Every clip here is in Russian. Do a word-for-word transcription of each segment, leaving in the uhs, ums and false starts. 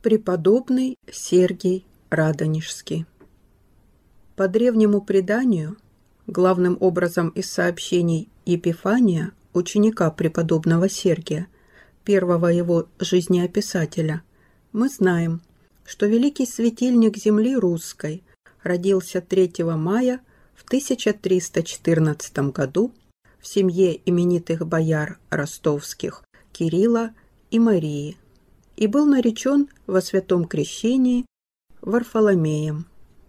Преподобный Сергий Радонежский. По древнему преданию, главным образом из сообщений Епифания, ученика преподобного Сергия, первого его жизнеописателя, мы знаем, что великий светильник земли русской родился третьего мая в тысяча триста четырнадцатом году в семье именитых бояр ростовских Кирилла и Марии и был наречен во святом крещении Варфоломеем.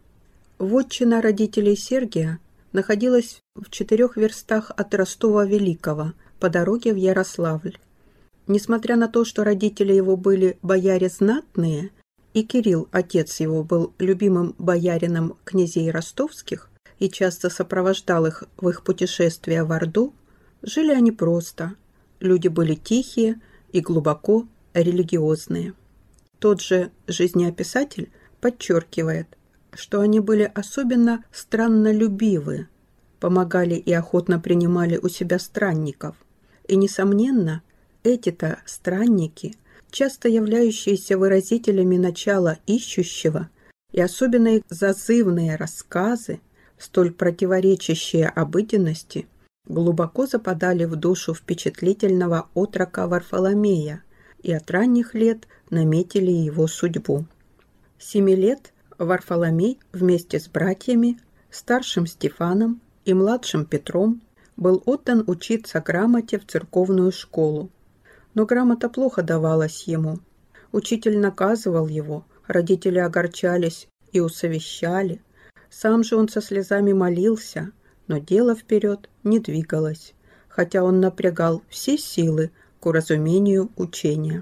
Вотчина родителей Сергия находилась в четырех верстах от Ростова-Великого по дороге в Ярославль. Несмотря на то, что родители его были бояре знатные, и Кирилл, отец его, был любимым боярином князей ростовских и часто сопровождал их в их путешествия в Орду, жили они просто. Люди были тихие и глубоко религиозные. Тот же жизнеописатель подчеркивает, что они были особенно страннолюбивы, помогали и охотно принимали у себя странников. И, несомненно, эти-то странники, часто являющиеся выразителями начала ищущего, и особенно их зазывные рассказы, столь противоречащие обыденности, глубоко западали в душу впечатлительного отрока Варфоломея и от ранних лет наметили его судьбу. Семи лет Варфоломей вместе с братьями, старшим Стефаном и младшим Петром, был отдан учиться грамоте в церковную школу. Но грамота плохо давалась ему. Учитель наказывал его, родители огорчались и усовещали. Сам же он со слезами молился, но дело вперед не двигалось, хотя он напрягал все силы к уразумению учения.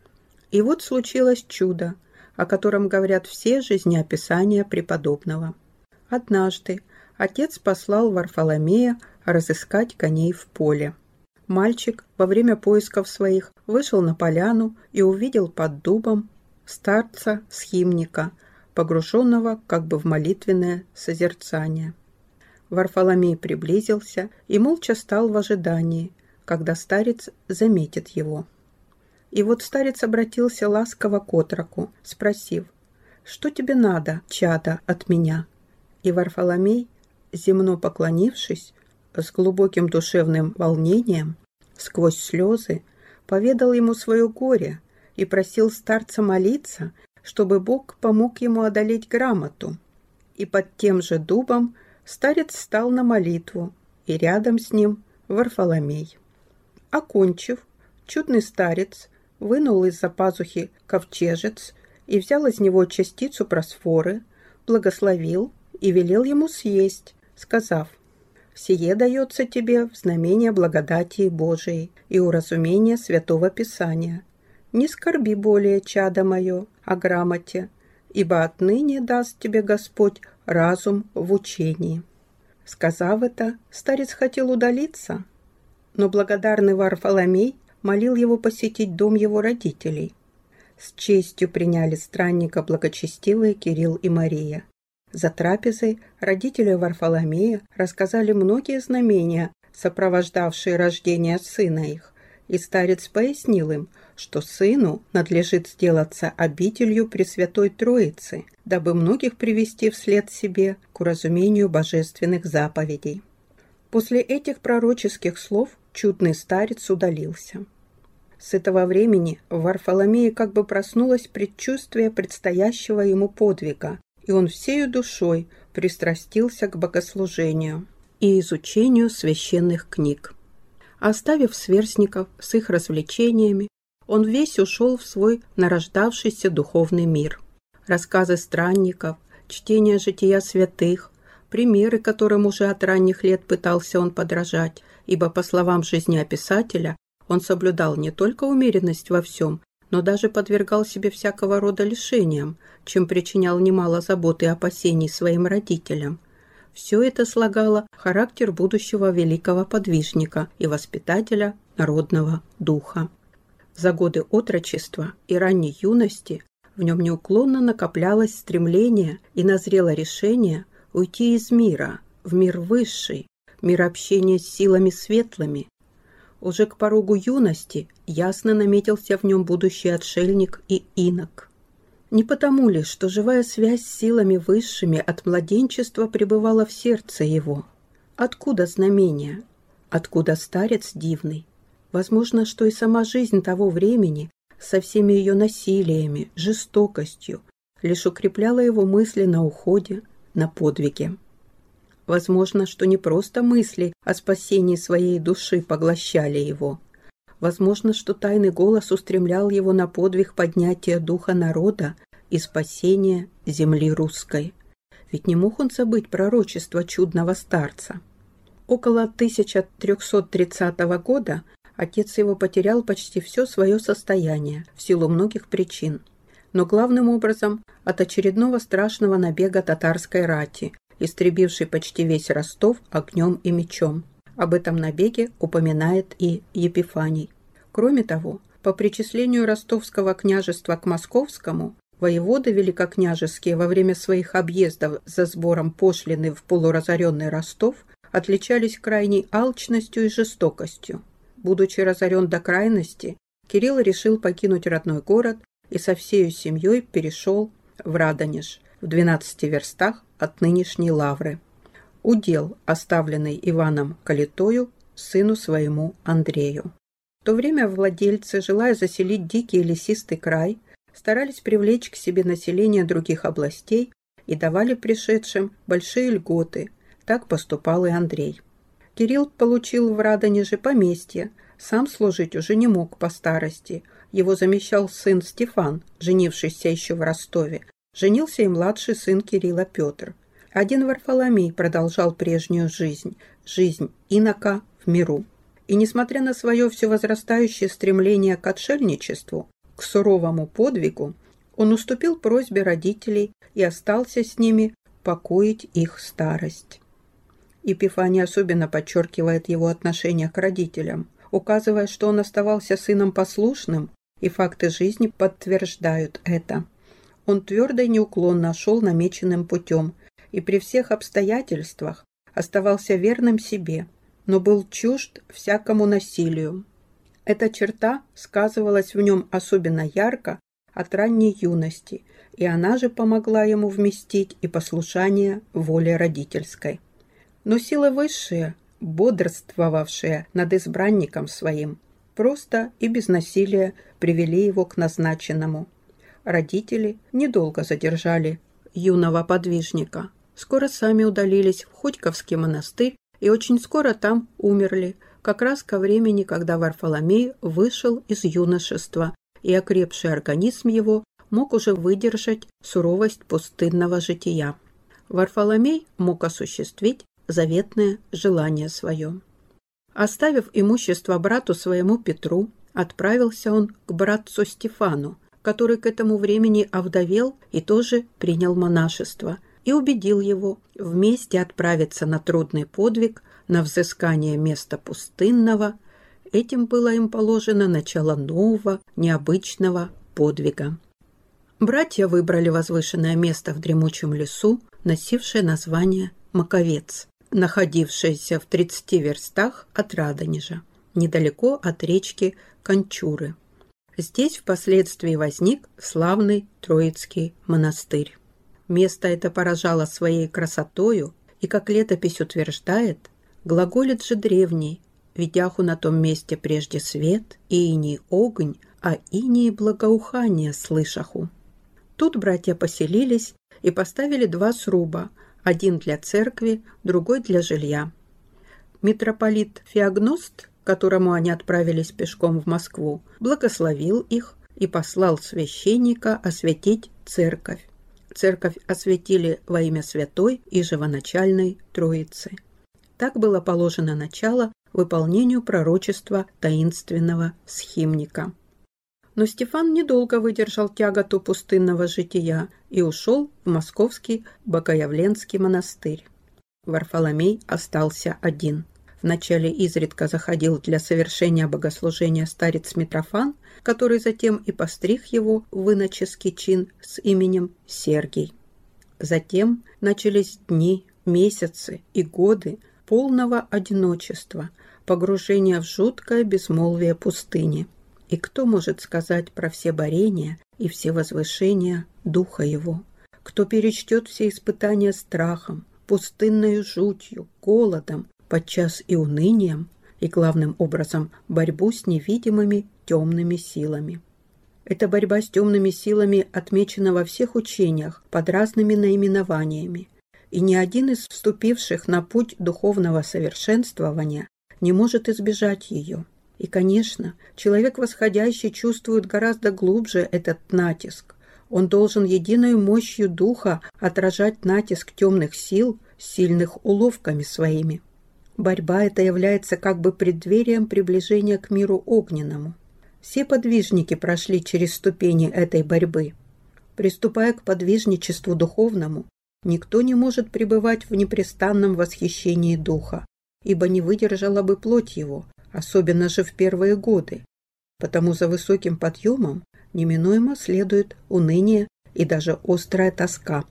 И вот случилось чудо, о котором говорят все жизнеописания преподобного. Однажды отец послал Варфоломея разыскать коней в поле. Мальчик во время поисков своих вышел на поляну и увидел под дубом старца-схимника, погруженного как бы в молитвенное созерцание. Варфоломей приблизился и молча стал в ожидании, когда старец заметит его. И вот старец обратился ласково к отроку, спросив: «Что тебе надо, чадо, от меня?» И Варфоломей, земно поклонившись, с глубоким душевным волнением, сквозь слезы, поведал ему свое горе и просил старца молиться, чтобы Бог помог ему одолеть грамоту. И под тем же дубом старец стал на молитву, и рядом с ним Варфоломей. Окончив, чудный старец вынул из-за пазухи ковчежец и взял из него частицу просфоры, благословил и велел ему съесть, сказав: «Сие дается тебе в знамение благодати Божией и уразумения Святого Писания. Не скорби более, чадо мое, о грамоте, ибо отныне даст тебе Господь разум в учении». Сказав это, старец хотел удалиться, но благодарный Варфоломей молил его посетить дом его родителей. С честью приняли странника благочестивые Кирилл и Мария. За трапезой родители Варфоломея рассказали многие знамения, сопровождавшие рождение сына их, и старец пояснил им, что сыну надлежит сделаться обителью Пресвятой Троицы, дабы многих привести вслед себе к уразумению божественных заповедей. После этих пророческих слов чудный старец удалился. С этого времени в Варфоломее как бы проснулось предчувствие предстоящего ему подвига, и он всею душой пристрастился к богослужению и изучению священных книг. Оставив сверстников с их развлечениями, он весь ушел в свой нарождавшийся духовный мир. Рассказы странников, чтение жития святых, примеры, которым уже от ранних лет пытался он подражать, ибо, по словам жизнеописателя, он соблюдал не только умеренность во всем, но даже подвергал себе всякого рода лишениям, чем причинял немало забот и опасений своим родителям. Все это слагало характер будущего великого подвижника и воспитателя народного духа. За годы отрочества и ранней юности в нем неуклонно накоплялось стремление и назрело решение уйти из мира в мир высший, мир общения с силами светлыми. Уже к порогу юности ясно наметился в нем будущий отшельник и инок. Не потому ли, что живая связь с силами высшими от младенчества пребывала в сердце его? Откуда знамения? Откуда старец дивный? Возможно, что и сама жизнь того времени со всеми ее насилиями, жестокостью лишь укрепляла его мысли на уходе, на подвиге. Возможно, что не просто мысли о спасении своей души поглощали его. Возможно, что тайный голос устремлял его на подвиг поднятия духа народа и спасения земли русской. Ведь не мог он забыть пророчество чудного старца. Около тысяча триста тридцатого года отец его потерял почти все свое состояние в силу многих причин, но главным образом от очередного страшного набега татарской рати, истребивший почти весь Ростов огнем и мечом. Об этом набеге упоминает и Епифаний. Кроме того, по причислению Ростовского княжества к Московскому, воеводы великокняжеские во время своих объездов за сбором пошлины в полуразоренный Ростов отличались крайней алчностью и жестокостью. Будучи разорен до крайности, Кирилл решил покинуть родной город и со всею семьей перешел в Радонеж, в двенадцати верстах от нынешней Лавры. Удел, оставленный Иваном Калитою, сыну своему Андрею. В то время владельцы, желая заселить дикий и лесистый край, старались привлечь к себе население других областей и давали пришедшим большие льготы. Так поступал и Андрей. Кирилл получил в Радонеже поместье, сам служить уже не мог по старости. Его замещал сын Стефан, женившийся еще в Ростове. Женился и младший сын Кирилла Петр. Один Варфоломей продолжал прежнюю жизнь, жизнь инока в миру. И несмотря на свое все возрастающее стремление к отшельничеству, к суровому подвигу, он уступил просьбе родителей и остался с ними покоить их старость. Епифаний особенно подчеркивает его отношение к родителям, указывая, что он оставался сыном послушным, и факты жизни подтверждают это. Он твердо и неуклонно шел намеченным путем и при всех обстоятельствах оставался верным себе, но был чужд всякому насилию. Эта черта сказывалась в нем особенно ярко от ранней юности, и она же помогла ему вместить и послушание воле родительской. Но силы высшие, бодрствовавшие над избранником своим, просто и без насилия привели его к назначенному. Родители недолго задержали юного подвижника. Скоро сами удалились в Ходьковский монастырь и очень скоро там умерли, как раз ко времени, когда Варфоломей вышел из юношества, и окрепший организм его мог уже выдержать суровость пустынного жития. Варфоломей мог осуществить заветное желание свое. Оставив имущество брату своему Петру, отправился он к братцу Стефану, который к этому времени овдовел и тоже принял монашество, и убедил его вместе отправиться на трудный подвиг, на взыскание места пустынного. Этим было им положено начало нового, необычного подвига. Братья выбрали возвышенное место в дремучем лесу, носившее название Маковец, находившееся в тридцати верстах от Радонежа, недалеко от речки Кончуры. Здесь впоследствии возник славный Троицкий монастырь. Место это поражало своей красотою, и, как летопись утверждает, глаголит же древний, видяху на том месте прежде свет, и иней огонь, а иней благоухание слышаху. Тут братья поселились и поставили два сруба, один для церкви, другой для жилья. Митрополит Феогност, к которому они отправились пешком в Москву, благословил их и послал священника осветить церковь. Церковь осветили во имя Святой и Живоначальной Троицы. Так было положено начало выполнению пророчества таинственного схимника. Но Стефан недолго выдержал тяготу пустынного жития и ушел в московский Богоявленский монастырь. Варфоломей остался один. Вначале изредка заходил для совершения богослужения старец Митрофан, который затем и постриг его в иноческий чин с именем Сергий. Затем начались дни, месяцы и годы полного одиночества, погружения в жуткое безмолвие пустыни. И кто может сказать про все борения и все возвышения духа его, кто перечтет все испытания страхом, пустынною жутью, голодом, подчас и унынием, и главным образом борьбу с невидимыми темными силами. Эта борьба с темными силами отмечена во всех учениях под разными наименованиями, и ни один из вступивших на путь духовного совершенствования не может избежать ее. И, конечно, человек восходящий чувствует гораздо глубже этот натиск. Он должен единой мощью духа отражать натиск темных сил, сильных уловками своими. Борьба эта является как бы преддверием приближения к миру огненному. Все подвижники прошли через ступени этой борьбы. Приступая к подвижничеству духовному, никто не может пребывать в непрестанном восхищении духа, ибо не выдержала бы плоть его, особенно же в первые годы. Потому за высоким подъемом неминуемо следует уныние и даже острая тоска.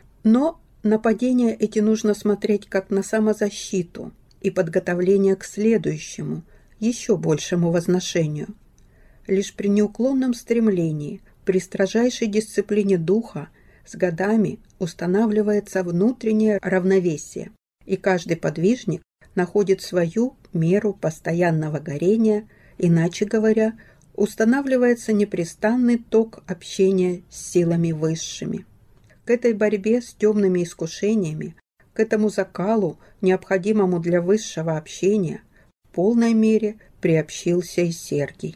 Но на падения эти нужно смотреть как на самозащиту и подготовление к следующему, еще большему возношению. Лишь при неуклонном стремлении, при строжайшей дисциплине духа с годами устанавливается внутреннее равновесие, и каждый подвижник находит свою меру постоянного горения, иначе говоря, устанавливается непрестанный ток общения с силами высшими. К этой борьбе с темными искушениями, к этому закалу, необходимому для высшего общения, в полной мере приобщился и Сергий.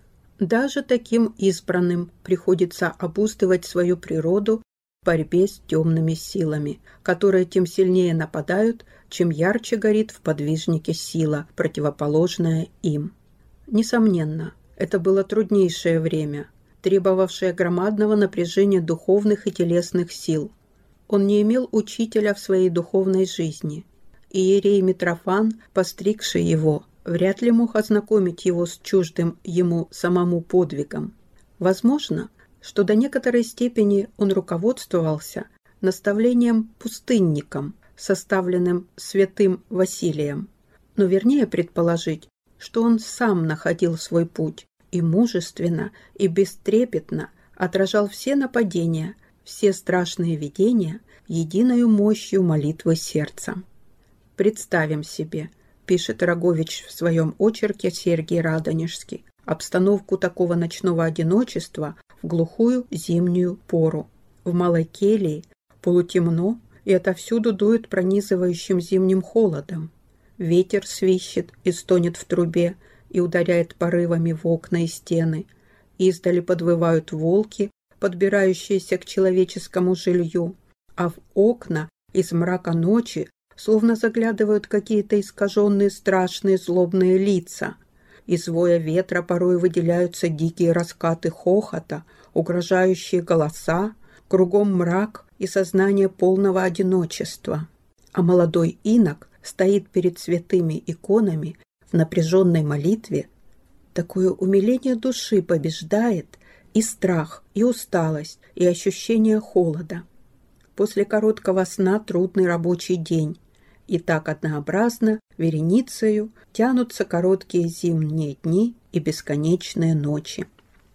Даже таким избранным приходится обуздывать свою природу в борьбе с темными силами, которые тем сильнее нападают, чем ярче горит в подвижнике сила, противоположная им. Несомненно, это было труднейшее время, требовавшее громадного напряжения духовных и телесных сил. Он не имел учителя в своей духовной жизни. Иерей Митрофан, постригший его, вряд ли мог ознакомить его с чуждым ему самому подвигом. Возможно, что до некоторой степени он руководствовался наставлением пустынникам, составленным святым Василием. Но вернее предположить, что он сам находил свой путь и мужественно, и бестрепетно отражал все нападения, все страшные видения единою мощью молитвы сердца. Представим себе, пишет Рогович в своем очерке Сергий Радонежский, обстановку такого ночного одиночества в глухую зимнюю пору. В малой келье полутемно, и отовсюду дует пронизывающим зимним холодом. Ветер свищет и стонет в трубе и ударяет порывами в окна и стены. Издали подвывают волки, подбирающиеся к человеческому жилью, а в окна из мрака ночи словно заглядывают какие-то искаженные страшные злобные лица. Из воя ветра порой выделяются дикие раскаты хохота, угрожающие голоса, кругом мрак и сознание полного одиночества. А молодой инок стоит перед святыми иконами в напряженной молитве. Такое умиление души побеждает и страх, и усталость, и ощущение холода. После короткого сна трудный рабочий день. И так однообразно, вереницею, тянутся короткие зимние дни и бесконечные ночи.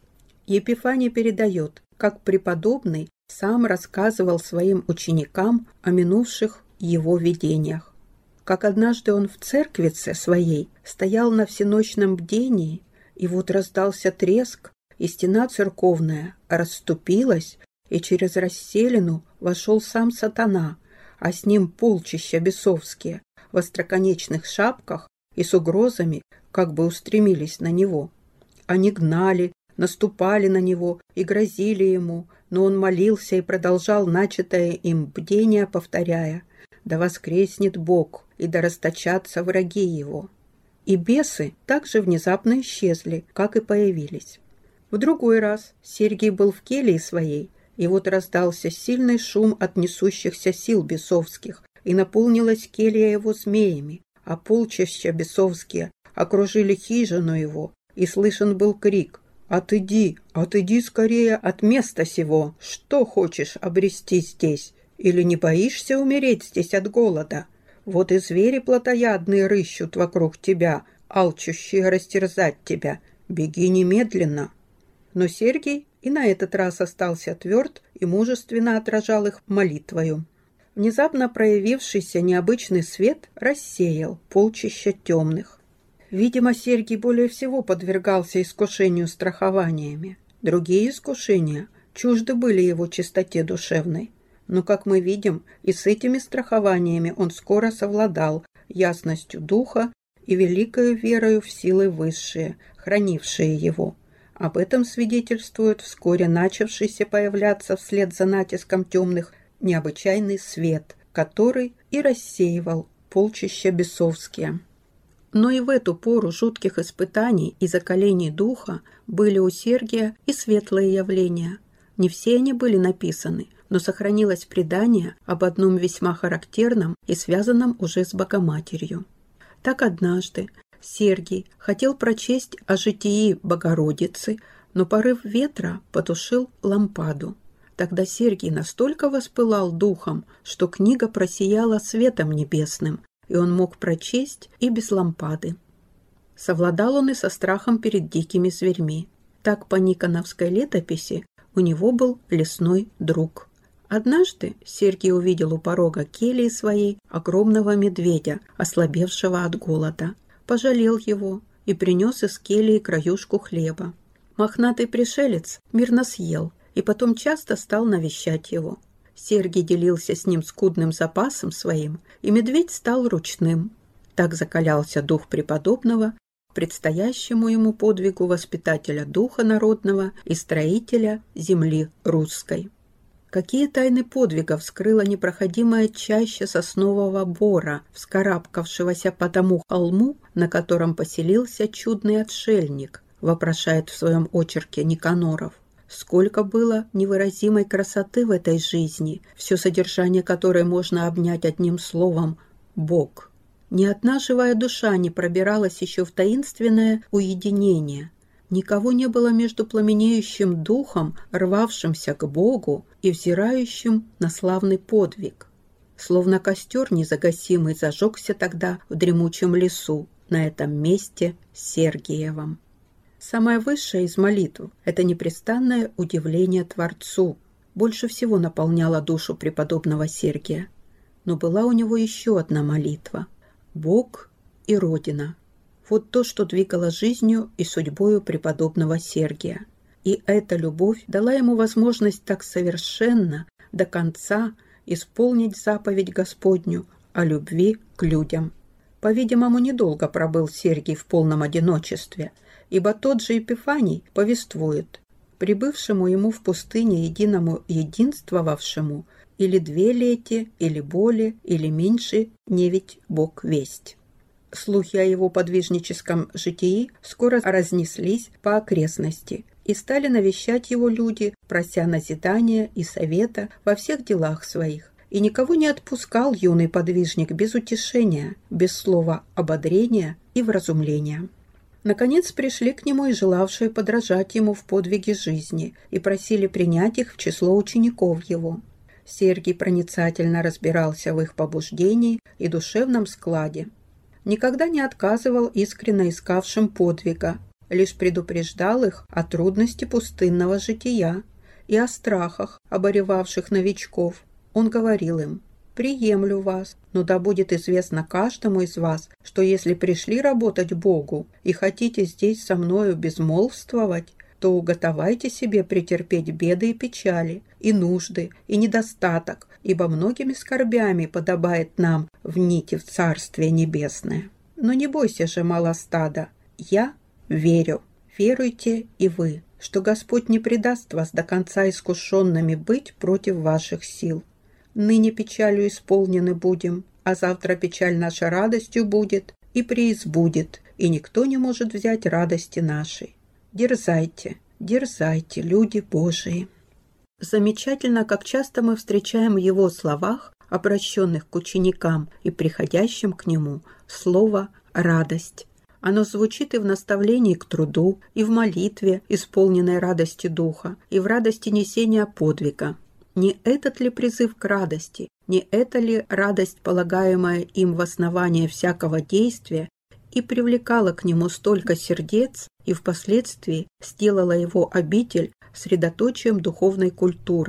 Епифаний передает, как преподобный сам рассказывал своим ученикам о минувших его видениях. Как однажды он в церквице своей стоял на всеночном бдении, и вот раздался треск, и стена церковная расступилась, и через расселину вошел сам сатана, а с ним полчища бесовские, в остроконечных шапках и с угрозами как бы устремились на него. Они гнали, наступали на него и грозили ему, но он молился и продолжал начатое им бдение, повторяя: «Да воскреснет Бог, и да расточатся враги его». И бесы также внезапно исчезли, как и появились. В другой раз Сергий был в келье своей, и вот раздался сильный шум от несущихся сил бесовских, и наполнилась келья его змеями, а полчища бесовские окружили хижину его, и слышен был крик: «Отыди, отыди скорее от места сего! Что хочешь обрести здесь? Или не боишься умереть здесь от голода? Вот и звери плотоядные рыщут вокруг тебя, алчущие растерзать тебя. Беги немедленно!» Но Сергий и на этот раз остался тверд и мужественно отражал их молитвою. Внезапно проявившийся необычный свет рассеял полчища темных. Видимо, Сергий более всего подвергался искушению страхованиями. Другие искушения чужды были его чистоте душевной. Но, как мы видим, и с этими страхованиями он скоро совладал ясностью духа и великою верою в силы высшие, хранившие его. Об этом свидетельствует вскоре начавшийся появляться вслед за натиском темных необычайный свет, который и рассеивал полчища бесовские. Но и в эту пору жутких испытаний и закалений духа были у Сергия и светлые явления. Не все они были написаны, но сохранилось предание об одном весьма характерном и связанном уже с Богоматерью. Так однажды Сергий хотел прочесть о житии Богородицы, но порыв ветра потушил лампаду. Тогда Сергий настолько воспылал духом, что книга просияла светом небесным, и он мог прочесть и без лампады. Совладал он и со страхом перед дикими зверьми. Так по Никоновской летописи у него был лесной друг. Однажды Сергий увидел у порога кельи своей огромного медведя, ослабевшего от голода. Пожалел его и принес из кельи краюшку хлеба. Мохнатый пришелец мирно съел и потом часто стал навещать его. Сергий делился с ним скудным запасом своим, и медведь стал ручным. Так закалялся дух преподобного к предстоящему ему подвигу воспитателя духа народного и строителя земли русской. Какие тайны подвигов скрыла непроходимая чаща соснового бора, вскарабкавшегося по тому холму, на котором поселился чудный отшельник, вопрошает в своем очерке Никаноров. Сколько было невыразимой красоты в этой жизни, все содержание которой можно обнять одним словом «Бог». Ни одна живая душа не пробиралась еще в таинственное уединение. Никого не было между пламенеющим духом, рвавшимся к Богу, и взирающим на славный подвиг. Словно костер незагасимый зажегся тогда в дремучем лесу, на этом месте Сергиевом. Самое высшее из молитв – это непрестанное удивление Творцу. Больше всего наполняло душу преподобного Сергия. Но была у него еще одна молитва – Бог и Родина. Вот то, что двигало жизнью и судьбою преподобного Сергия. И эта любовь дала ему возможность так совершенно, до конца, исполнить заповедь Господню о любви к людям. По-видимому, недолго пробыл Сергий в полном одиночестве, ибо тот же Епифаний повествует: прибывшему ему в пустыне единому единствовавшему или две лети, или более, или меньше, не ведь Бог весть. Слухи о его подвижническом житии скоро разнеслись по окрестности, и стали навещать его люди, прося назидания и совета во всех делах своих. И никого не отпускал юный подвижник без утешения, без слова ободрения и вразумления. Наконец пришли к нему и желавшие подражать ему в подвиге жизни, и просили принять их в число учеников его. Сергий проницательно разбирался в их побуждении и душевном складе. Никогда не отказывал искренно искавшим подвига, лишь предупреждал их о трудности пустынного жития и о страхах, оборевавших новичков. Он говорил им: «Приемлю вас, но да будет известно каждому из вас, что если пришли работать Богу и хотите здесь со мною безмолвствовать, то уготовайте себе претерпеть беды и печали, и нужды, и недостаток, ибо многими скорбями подобает нам внить в Царствие Небесное. Но не бойся же, мало стада, я верю, веруйте и вы, что Господь не предаст вас до конца искушенными быть против ваших сил. Ныне печалью исполнены будем, а завтра печаль наша радостью будет и преизбудет, и никто не может взять радости нашей. Дерзайте, дерзайте, люди Божии». Замечательно, как часто мы встречаем в его словах, обращенных к ученикам и приходящим к нему, слово «радость». Оно звучит и в наставлении к труду, и в молитве, исполненной радости духа, и в радости несения подвига. Не этот ли призыв к радости, не это ли радость, полагаемая им в основание всякого действия, и привлекала к нему столько сердец и впоследствии сделала его обитель средоточием духовной культуры,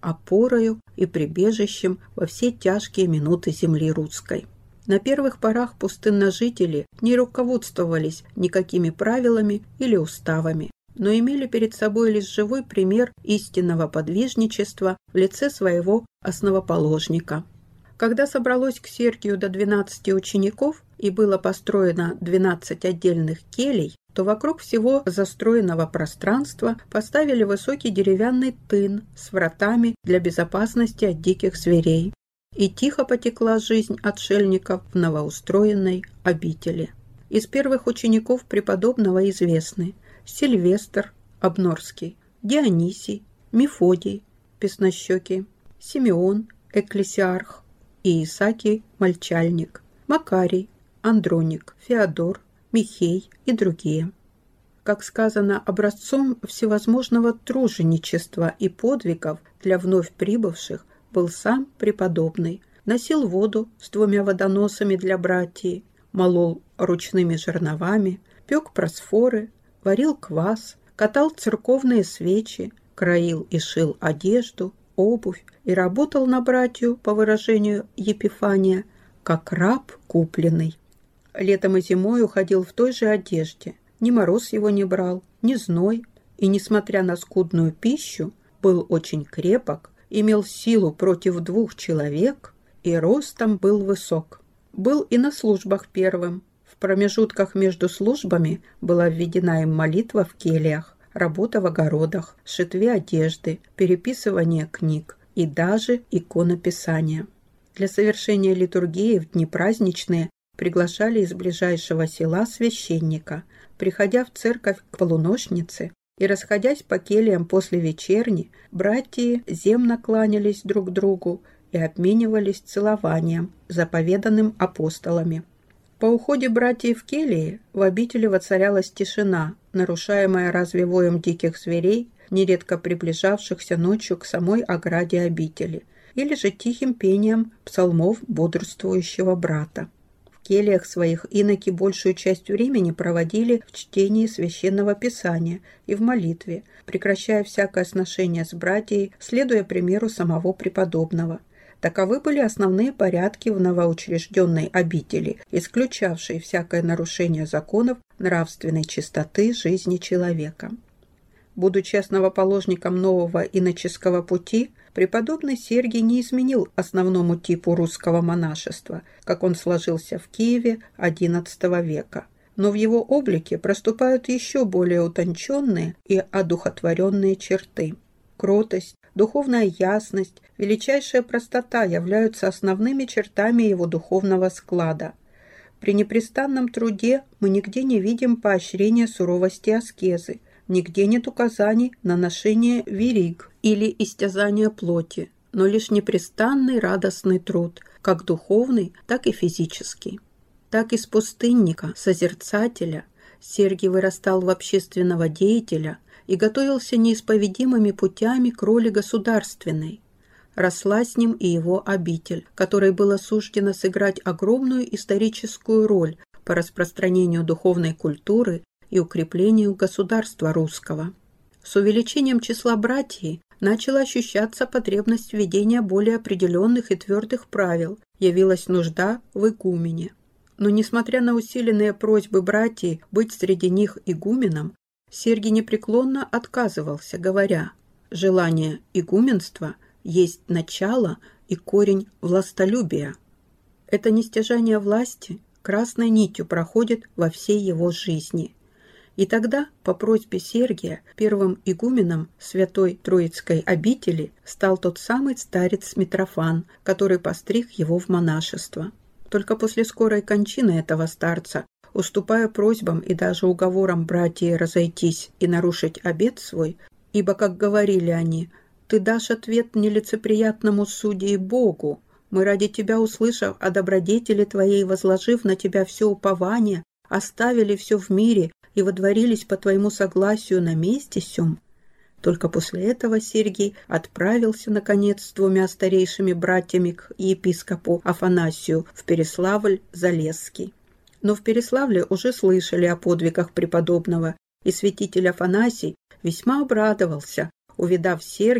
опорою и прибежищем во все тяжкие минуты земли русской. На первых порах пустынножители не руководствовались никакими правилами или уставами, но имели перед собой лишь живой пример истинного подвижничества в лице своего основоположника. Когда собралось к Сергию до двенадцати учеников и было построено двенадцать отдельных келей, то вокруг всего застроенного пространства поставили высокий деревянный тын с вратами для безопасности от диких зверей. И тихо потекла жизнь отшельников в новоустроенной обители. Из первых учеников преподобного известны Сильвестр Обнорский, Дионисий, Мефодий Песнощекий, Симеон Экклесиарх и Исакий Мальчальник, Макарий, Андроник, Феодор, Михей и другие. Как сказано, образцом всевозможного труженичества и подвигов для вновь прибывших был сам преподобный. Носил воду с двумя водоносами для братьев, молол ручными жерновами, пек просфоры, варил квас, катал церковные свечи, краил и шил одежду, обувь и работал на братью, по выражению Епифания, как раб купленный. Летом и зимой уходил в той же одежде, ни мороз его не брал, ни зной, и, несмотря на скудную пищу, был очень крепок, имел силу против двух человек и ростом был высок. Был и на службах первым. В промежутках между службами была введена им молитва в кельях, работа в огородах, шитье одежды, переписывание книг и даже иконописание. Для совершения литургии в дни праздничные приглашали из ближайшего села священника. Приходя в церковь к полуношнице и расходясь по кельям после вечерни, братья земно кланялись друг другу и обменивались целованием, заповеданным апостолами. По уходе братьев в келии в обители воцарялась тишина, нарушаемая разве воем диких зверей, нередко приближавшихся ночью к самой ограде обители, или же тихим пением псалмов бодрствующего брата. В кельях своих иноки большую часть времени проводили в чтении священного писания и в молитве, прекращая всякое сношение с братьей, следуя примеру самого преподобного. Таковы были основные порядки в новоучрежденной обители, исключавшие всякое нарушение законов нравственной чистоты жизни человека. Будучи основоположником нового иноческого пути, преподобный Сергий не изменил основному типу русского монашества, как он сложился в Киеве одиннадцатого века. Но в его облике проступают еще более утонченные и одухотворенные черты. Кротость, духовная ясность, величайшая простота являются основными чертами его духовного склада. При непрестанном труде мы нигде не видим поощрения суровости аскезы, нигде нет указаний на ношение вериг или истязания плоти, но лишь непрестанный радостный труд, как духовный, так и физический. Так из пустынника, созерцателя, Сергий вырастал в общественного деятеля и готовился неисповедимыми путями к роли государственной. Росла с ним и его обитель, которой было суждено сыграть огромную историческую роль по распространению духовной культуры и укреплению государства русского. С увеличением числа братьев начала ощущаться потребность введения более определенных и твердых правил, явилась нужда в игумене. Но, несмотря на усиленные просьбы братьев быть среди них игуменом, Сергий непреклонно отказывался, говоря: «Желание игуменства есть начало и корень властолюбия». Это нестяжание власти красной нитью проходит во всей его жизни. И тогда, по просьбе Сергия, первым игуменом Святой Троицкой обители стал тот самый старец Митрофан, который постриг его в монашество. Только после скорой кончины этого старца, уступая просьбам и даже уговорам братьев разойтись и нарушить обет свой, ибо, как говорили они, «Ты дашь ответ нелицеприятному судье и Богу, мы ради тебя, услышав о добродетели твоей, возложив на тебя все упование, оставили все в мире и водворились по твоему согласию на месте сём». Только после этого Сергий отправился, наконец, с двумя старейшими братьями к епископу Афанасию в Переславль-Залесский. Но в Переславле уже слышали о подвигах преподобного, и святитель Афанасий весьма обрадовался, увидав Сергия,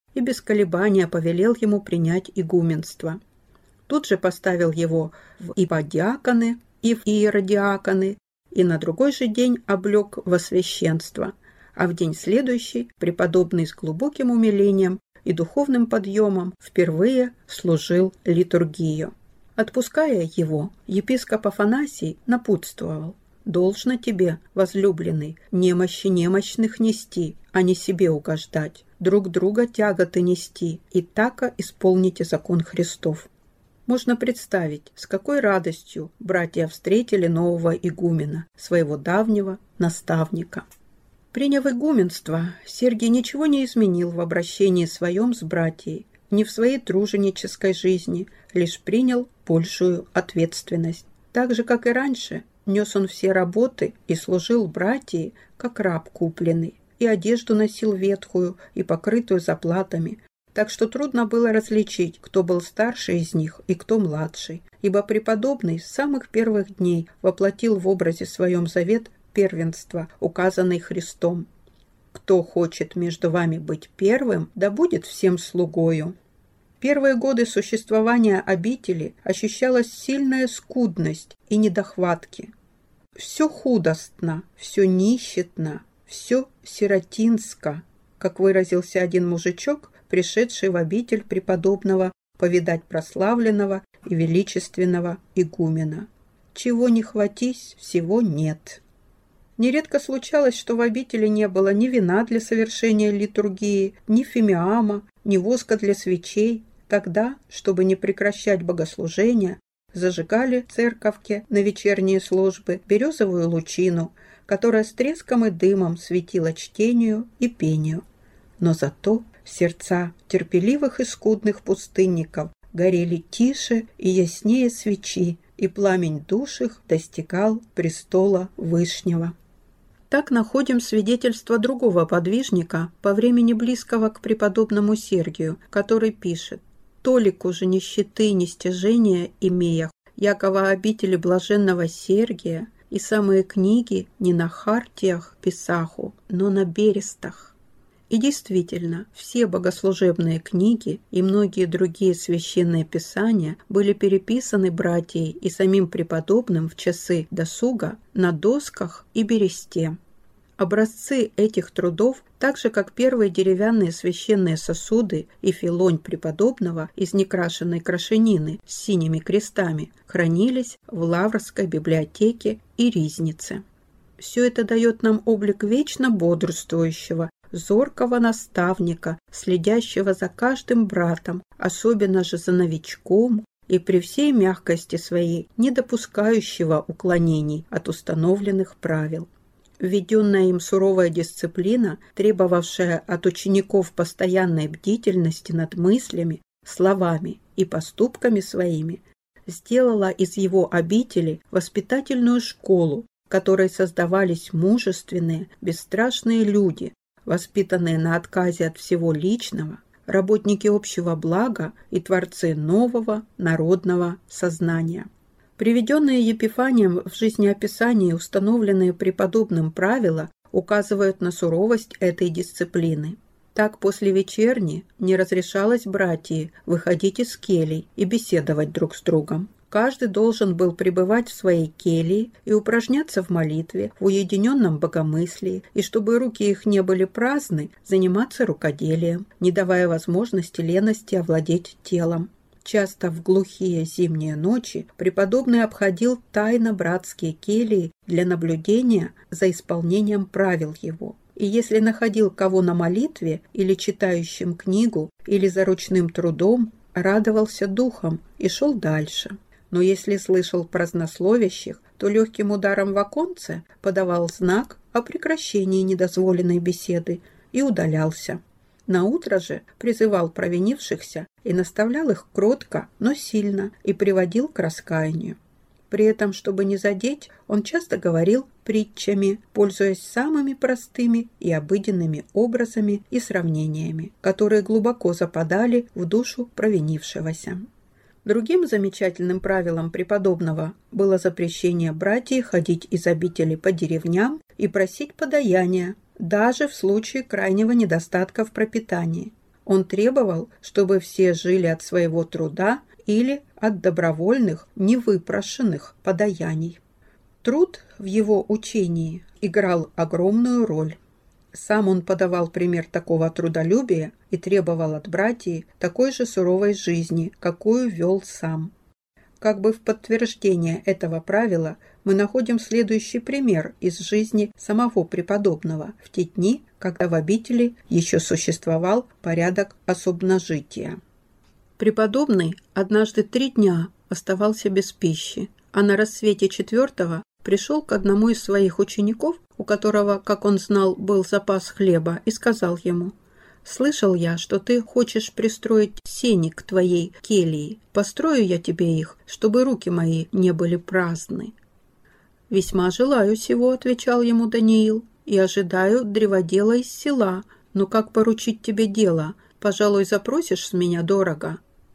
и без колебания повелел ему принять игуменство. Тут же поставил его в иподиаконы и в иеродиаконы, и на другой же день облег во священство, а в день следующий преподобный с глубоким умилением и духовным подъемом впервые служил литургию. Отпуская его, епископ Афанасий напутствовал: «Должно тебе, возлюбленный, немощи немощных нести, а не себе угождать, друг друга тяготы нести, и тако исполните закон Христов». Можно представить, с какой радостью братья встретили нового игумена, своего давнего наставника. Приняв игуменство, Сергий ничего не изменил в обращении своем с братьей, ни в своей труженической жизни, лишь принял большую ответственность. Так же, как и раньше, нес он все работы и служил братьям, как раб купленный, и одежду носил ветхую и покрытую заплатами, так что трудно было различить, кто был старше из них и кто младший, ибо преподобный с самых первых дней воплотил в образе своем завет первенства, указанный Христом. «Кто хочет между вами быть первым, да будет всем слугою». Первые годы существования обители ощущалась сильная скудность и недохватки. Все худостно, все нищетно, все сиротинско, как выразился один мужичок, пришедший в обитель преподобного повидать прославленного и величественного игумена. Чего не хватись, всего нет. Нередко случалось, что в обители не было ни вина для совершения литургии, ни фимиама, ни воска для свечей. Тогда, чтобы не прекращать богослужения, зажигали в церковке на вечерние службы березовую лучину, которая с треском и дымом светила чтению и пению. Но зато сердца терпеливых и скудных пустынников горели тише и яснее свечи, и пламень душ их достигал престола Вышнего. Так находим свидетельство другого подвижника по времени близкого к преподобному Сергию, который пишет: «Толику же нищеты, нестяжения имея, якова обители блаженного Сергия, и самые книги не на хартиях писаху, но на берестах». И действительно, все богослужебные книги и многие другие священные писания были переписаны братьей и самим преподобным в часы досуга на досках и бересте. Образцы этих трудов, так же как первые деревянные священные сосуды и филонь преподобного из некрашенной крашенины с синими крестами, хранились в Лаврской библиотеке и ризнице. Все это дает нам облик вечно бодрствующего, зоркого наставника, следящего за каждым братом, особенно же за новичком, и при всей мягкости своей не допускающего уклонений от установленных правил. Введенная им суровая дисциплина, требовавшая от учеников постоянной бдительности над мыслями, словами и поступками своими, сделала из его обители воспитательную школу, в которой создавались мужественные, бесстрашные люди, воспитанные на отказе от всего личного, работники общего блага и творцы нового народного сознания. Приведенные Епифанием в жизнеописании установленные преподобным правила указывают на суровость этой дисциплины. Так после вечерни не разрешалось братьям выходить из келий и беседовать друг с другом. Каждый должен был пребывать в своей келье и упражняться в молитве, в уединенном богомыслии, и чтобы руки их не были праздны, заниматься рукоделием, не давая возможности лености овладеть телом. Часто в глухие зимние ночи преподобный обходил тайно братские кельи для наблюдения за исполнением правил его. И если находил кого на молитве или читающим книгу, или за ручным трудом, радовался духом и шел дальше. Но если слышал празднословящих, то легким ударом в оконце подавал знак о прекращении недозволенной беседы и удалялся. Наутро же призывал провинившихся и наставлял их кротко, но сильно, и приводил к раскаянию. При этом, чтобы не задеть, он часто говорил притчами, пользуясь самыми простыми и обыденными образами и сравнениями, которые глубоко западали в душу провинившегося. Другим замечательным правилом преподобного было запрещение братьев ходить из обители по деревням и просить подаяния, даже в случае крайнего недостатка в пропитании. Он требовал, чтобы все жили от своего труда или от добровольных, невыпрошенных подаяний. Труд в его учении играл огромную роль. Сам он подавал пример такого трудолюбия и требовал от братьев такой же суровой жизни, какую вел сам. Как бы в подтверждение этого правила мы находим следующий пример из жизни самого преподобного в те дни, когда в обители еще существовал порядок особножития. Преподобный однажды три дня оставался без пищи, а на рассвете четвертого пришел к одному из своих учеников, у которого, как он знал, был запас хлеба, и сказал ему: «Слышал я, что ты хочешь пристроить сени к твоей келье. Построю я тебе их, чтобы руки мои не были праздны». «Весьма желаю сего», — отвечал ему Даниил, «и ожидаю древодела из села. Но как поручить тебе дело? Пожалуй, запросишь с меня дорого».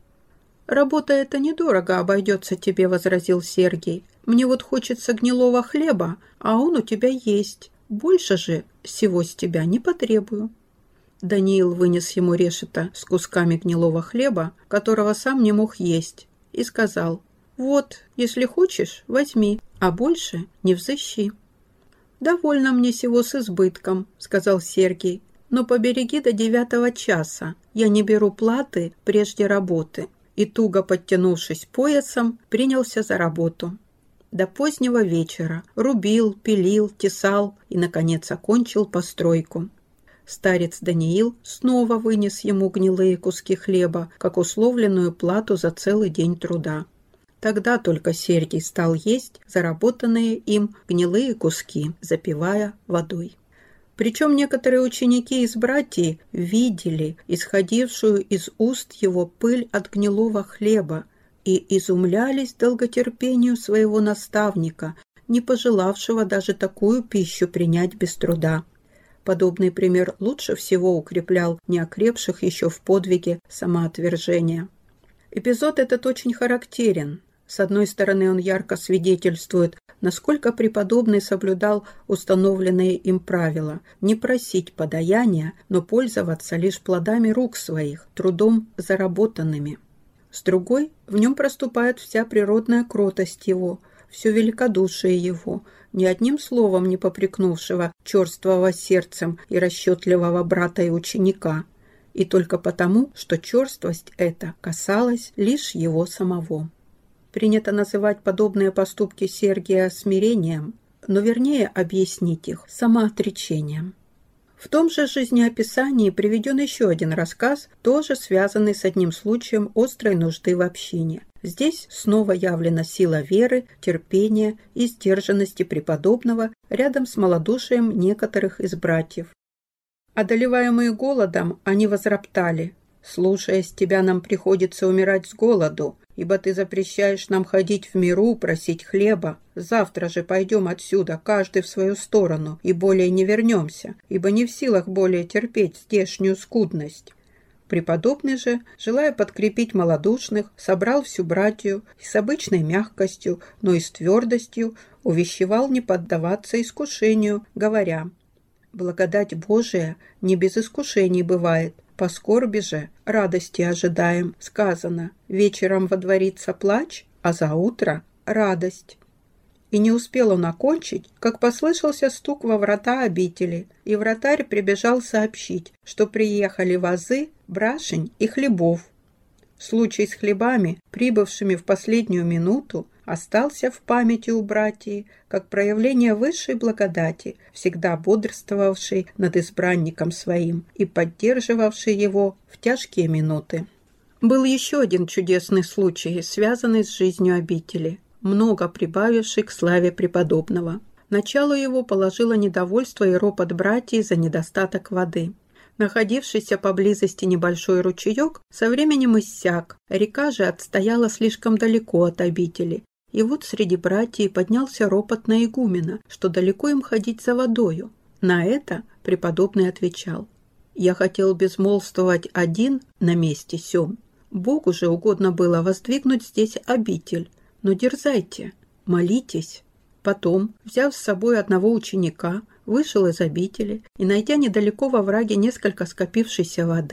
«Работа эта недорого обойдется тебе», — возразил Сергий. «Мне вот хочется гнилого хлеба, а он у тебя есть. Больше же всего с тебя не потребую». Даниил вынес ему решето с кусками гнилого хлеба, которого сам не мог есть, и сказал: «Вот, если хочешь, возьми, а больше не взыщи». «Довольно мне сего с избытком», — сказал Сергий, «но побереги до девятого часа. Я не беру платы прежде работы». И, туго подтянувшись поясом, принялся за работу. До позднего вечера рубил, пилил, тесал и, наконец, окончил постройку. Старец Даниил снова вынес ему гнилые куски хлеба, как условленную плату за целый день труда. Тогда только Сергий стал есть заработанные им гнилые куски, запивая водой. Причем некоторые ученики из братьев видели исходившую из уст его пыль от гнилого хлеба и изумлялись долготерпению своего наставника, не пожелавшего даже такую пищу принять без труда. Подобный пример лучше всего укреплял неокрепших еще в подвиге самоотвержения. Эпизод этот очень характерен. С одной стороны, он ярко свидетельствует, насколько преподобный соблюдал установленные им правила не просить подаяния, но пользоваться лишь плодами рук своих, трудом заработанными. С другой, в нем проступает вся природная кротость его, все великодушие его, ни одним словом не попрекнувшего черствого сердцем и расчетливого брата и ученика, и только потому, что черствость эта касалась лишь его самого. Принято называть подобные поступки Сергия смирением, но вернее объяснить их самоотречением. В том же жизнеописании приведен еще один рассказ, тоже связанный с одним случаем острой нужды в общине. Здесь снова явлена сила веры, терпения и сдержанности преподобного рядом с малодушием некоторых из братьев. Одолеваемые голодом, они возроптали: «Слушаясь тебя, нам приходится умирать с голоду, ибо ты запрещаешь нам ходить в миру, просить хлеба. Завтра же пойдем отсюда, каждый в свою сторону, и более не вернемся, ибо не в силах более терпеть здешнюю скудность». Преподобный же, желая подкрепить малодушных, собрал всю братью и с обычной мягкостью, но и с твердостью увещевал не поддаваться искушению, говоря: «Благодать Божия не без искушений бывает. По скорби же радости ожидаем. Сказано: вечером водворится плач, а за утро радость». И не успел он окончить, как послышался стук во врата обители, и вратарь прибежал сообщить, что приехали вазы, брашень и хлебов. Случай с хлебами, прибывшими в последнюю минуту, остался в памяти у братьев как проявление высшей благодати, всегда бодрствовавшей над избранником своим и поддерживавшей его в тяжкие минуты. Был еще один чудесный случай, связанный с жизнью обители, много прибавивший к славе преподобного. Начало его положило недовольство и ропот братьев за недостаток воды. Находившийся поблизости небольшой ручеек со временем иссяк, река же отстояла слишком далеко от обители. И вот среди братьев поднялся ропот на игумена, что далеко им ходить за водою. На это преподобный отвечал: «Я хотел безмолвствовать один на месте сём. Богу же угодно было воздвигнуть здесь обитель. Но дерзайте, молитесь». Потом, взяв с собой одного ученика, вышел из обители и, найдя недалеко во враге несколько скопившейся воды,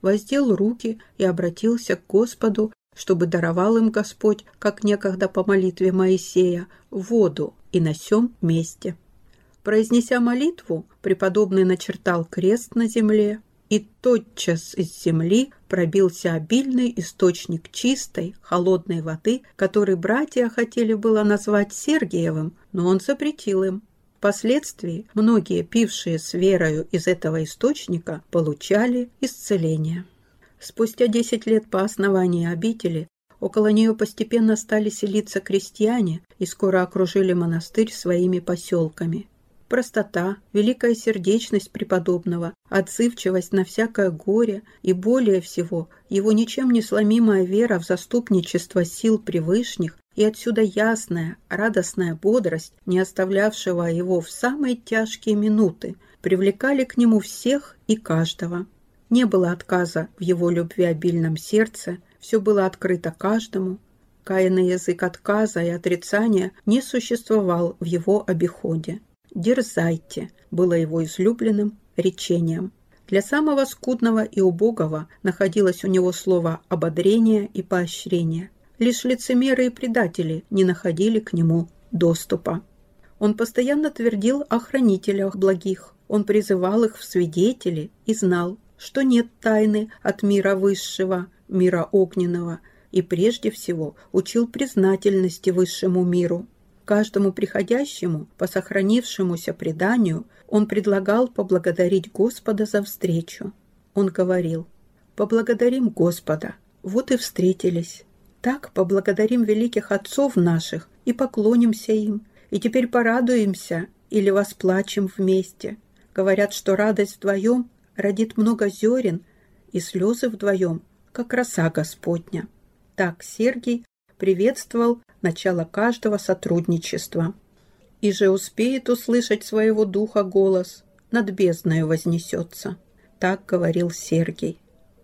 воздел руки и обратился к Господу, чтобы даровал им Господь, как некогда по молитве Моисея, воду и на сём месте. Произнеся молитву, преподобный начертал крест на земле, и тотчас из земли пробился обильный источник чистой, холодной воды, который братья хотели было назвать Сергиевым, но он запретил им. Впоследствии многие, пившие с верою из этого источника, получали исцеление. Спустя десять лет по основании обители около нее постепенно стали селиться крестьяне и скоро окружили монастырь своими поселками. Простота, великая сердечность преподобного, отзывчивость на всякое горе и, более всего, его ничем не сломимая вера в заступничество сил превышних и отсюда ясная, радостная бодрость, не оставлявшего его в самые тяжкие минуты, привлекали к нему всех и каждого. Не было отказа в его любвеобильном сердце, все было открыто каждому. Каянный язык отказа и отрицания не существовал в его обиходе. «Дерзайте» было его излюбленным речением. Для самого скудного и убогого находилось у него слово ободрения и поощрения. Лишь лицемеры и предатели не находили к нему доступа. Он постоянно твердил о хранителях благих, он призывал их в свидетели и знал, что нет тайны от мира высшего, мира огненного, и прежде всего учил признательности высшему миру. Каждому приходящему по сохранившемуся преданию он предлагал поблагодарить Господа за встречу. Он говорил: «Поблагодарим Господа, вот и встретились. Так поблагодарим великих отцов наших и поклонимся им, и теперь порадуемся или восплачем вместе. Говорят, что радость вдвоем родит много зерен, и слезы вдвоем, как роса Господня». Так Сергий приветствовал начало каждого сотрудничества. «И же успеет услышать своего духа голос, над бездною вознесется». Так говорил Сергий.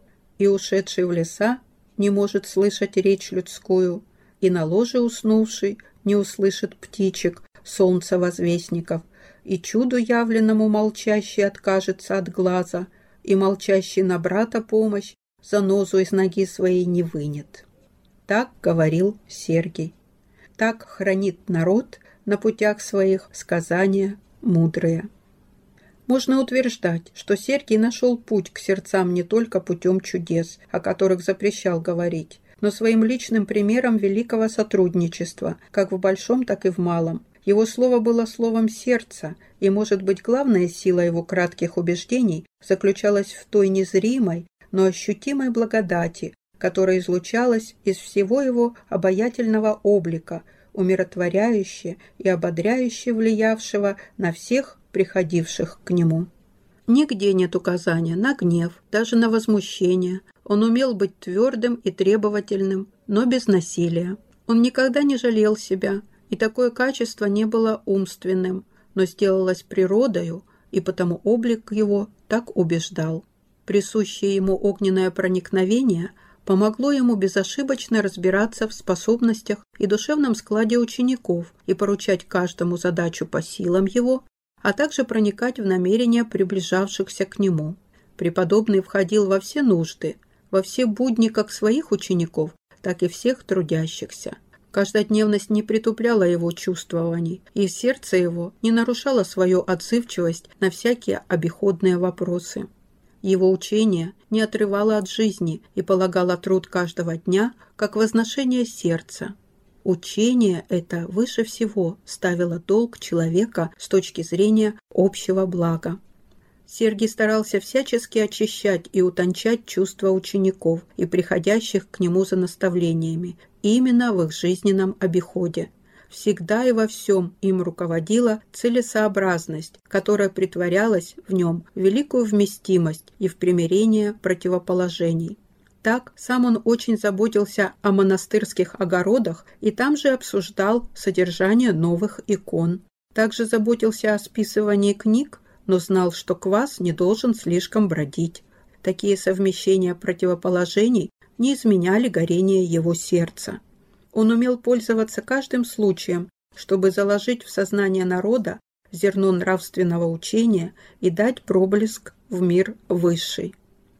«И ушедший в леса не может слышать речь людскую, и на ложе уснувший не услышит птичек, солнца возвестников, и чуду явленному молчащий откажется от глаза, и молчащий на брата помощь занозу из ноги своей не вынет». Так говорил Сергий. Так хранит народ на путях своих сказания мудрые. Можно утверждать, что Сергий нашел путь к сердцам не только путем чудес, о которых запрещал говорить, но своим личным примером великого сотрудничества, как в большом, так и в малом. Его слово было словом сердца, и, может быть, главная сила его кратких убеждений заключалась в той незримой, но ощутимой благодати, которая излучалась из всего его обаятельного облика, умиротворяюще и ободряюще влиявшего на всех приходивших к нему. Нигде нет указания на гнев, даже на возмущение. Он умел быть твердым и требовательным, но без насилия. Он никогда не жалел себя, и такое качество не было умственным, но сделалось природою, и потому облик его так убеждал. Присущее ему огненное проникновение помогло ему безошибочно разбираться в способностях и душевном складе учеников и поручать каждому задачу по силам его, а также проникать в намерения приближавшихся к нему. Преподобный входил во все нужды, во все будни как своих учеников, так и всех трудящихся. Каждодневность не притупляла его чувствований, и сердце его не нарушало свою отзывчивость на всякие обиходные вопросы. Его учение не отрывало от жизни и полагало труд каждого дня как возношение сердца. Учение это выше всего ставило долг человека с точки зрения общего блага. Сергий старался всячески очищать и утончать чувства учеников и приходящих к нему за наставлениями именно в их жизненном обиходе. Всегда и во всем им руководила целесообразность, которая претворялась в нем в великую вместимость и в примирение противоположений. Так сам он очень заботился о монастырских огородах и там же обсуждал содержание новых икон. Также заботился о списывании книг, но знал, что квас не должен слишком бродить. Такие совмещения противоположений не изменяли горение его сердца. Он умел пользоваться каждым случаем, чтобы заложить в сознание народа зерно нравственного учения и дать проблеск в мир высший.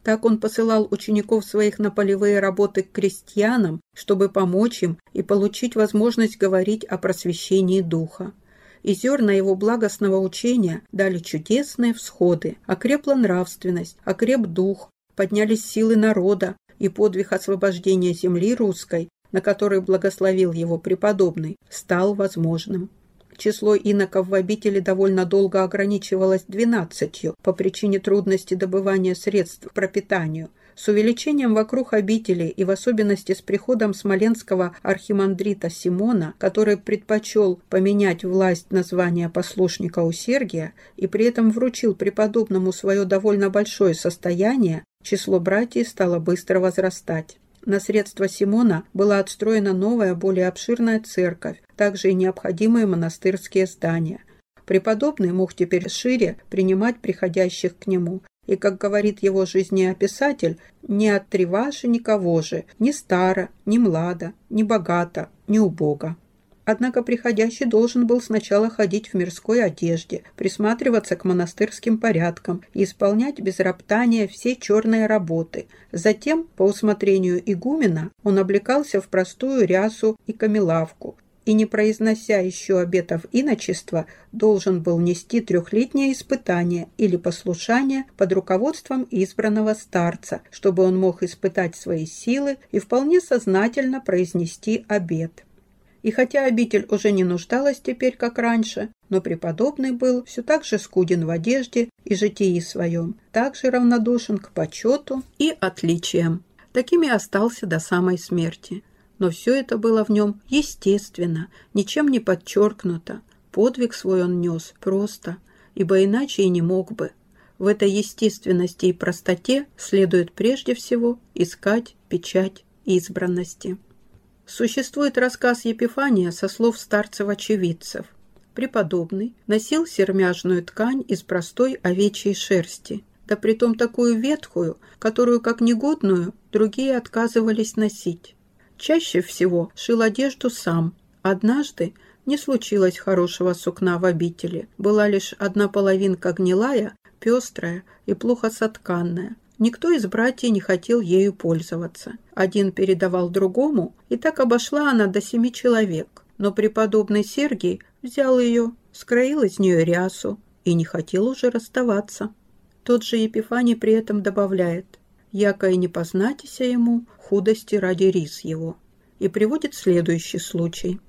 Так он посылал учеников своих на полевые работы к крестьянам, чтобы помочь им и получить возможность говорить о просвещении духа. И зерна его благостного учения дали чудесные всходы, окрепла нравственность, окреп дух, поднялись силы народа, и подвиг освобождения земли русской, на который благословил его преподобный, стал возможным. Число иноков в обители довольно долго ограничивалось двенадцатью по причине трудности добывания средств к пропитанию. С увеличением вокруг обители и в особенности с приходом смоленского архимандрита Симона, который предпочел поменять власть на звание послушника у Сергия и при этом вручил преподобному свое довольно большое состояние, число братьев стало быстро возрастать. На средства Симона была отстроена новая, более обширная церковь, также и необходимые монастырские здания. Преподобный мог теперь шире принимать приходящих к нему, и, как говорит его жизнеописатель, «не оттреваши никого же, ни старо, ни младо, ни богато, ни убого». Однако приходящий должен был сначала ходить в мирской одежде, присматриваться к монастырским порядкам и исполнять без роптания все черные работы. Затем, по усмотрению игумена, он облекался в простую рясу и камелавку, и, не произнося еще обетов иночества, должен был нести трехлетнее испытание или послушание под руководством избранного старца, чтобы он мог испытать свои силы и вполне сознательно произнести обет. И хотя обитель уже не нуждалась теперь, как раньше, но преподобный был все так же скуден в одежде и житии своем, также равнодушен к почету и отличиям. Такими остался до самой смерти. Но все это было в нем естественно, ничем не подчеркнуто. Подвиг свой он нес просто, ибо иначе и не мог бы. В этой естественности и простоте следует прежде всего искать печать избранности. Существует рассказ Епифания со слов старцев-очевидцев. Преподобный носил сермяжную ткань из простой овечьей шерсти, да притом такую ветхую, которую, как негодную, другие отказывались носить. Чаще всего шил одежду сам. Однажды не случилось хорошего сукна в обители, была лишь одна половинка гнилая, пестрая и плохо сотканная. Никто из братьев не хотел ею пользоваться. Один передавал другому, и так обошла она до семи человек. Но преподобный Сергий взял ее, скроил из нее рясу и не хотел уже расставаться. Тот же Епифаний при этом добавляет: «Яко и не познатися ему, худости ради рис его». И приводит следующий случай.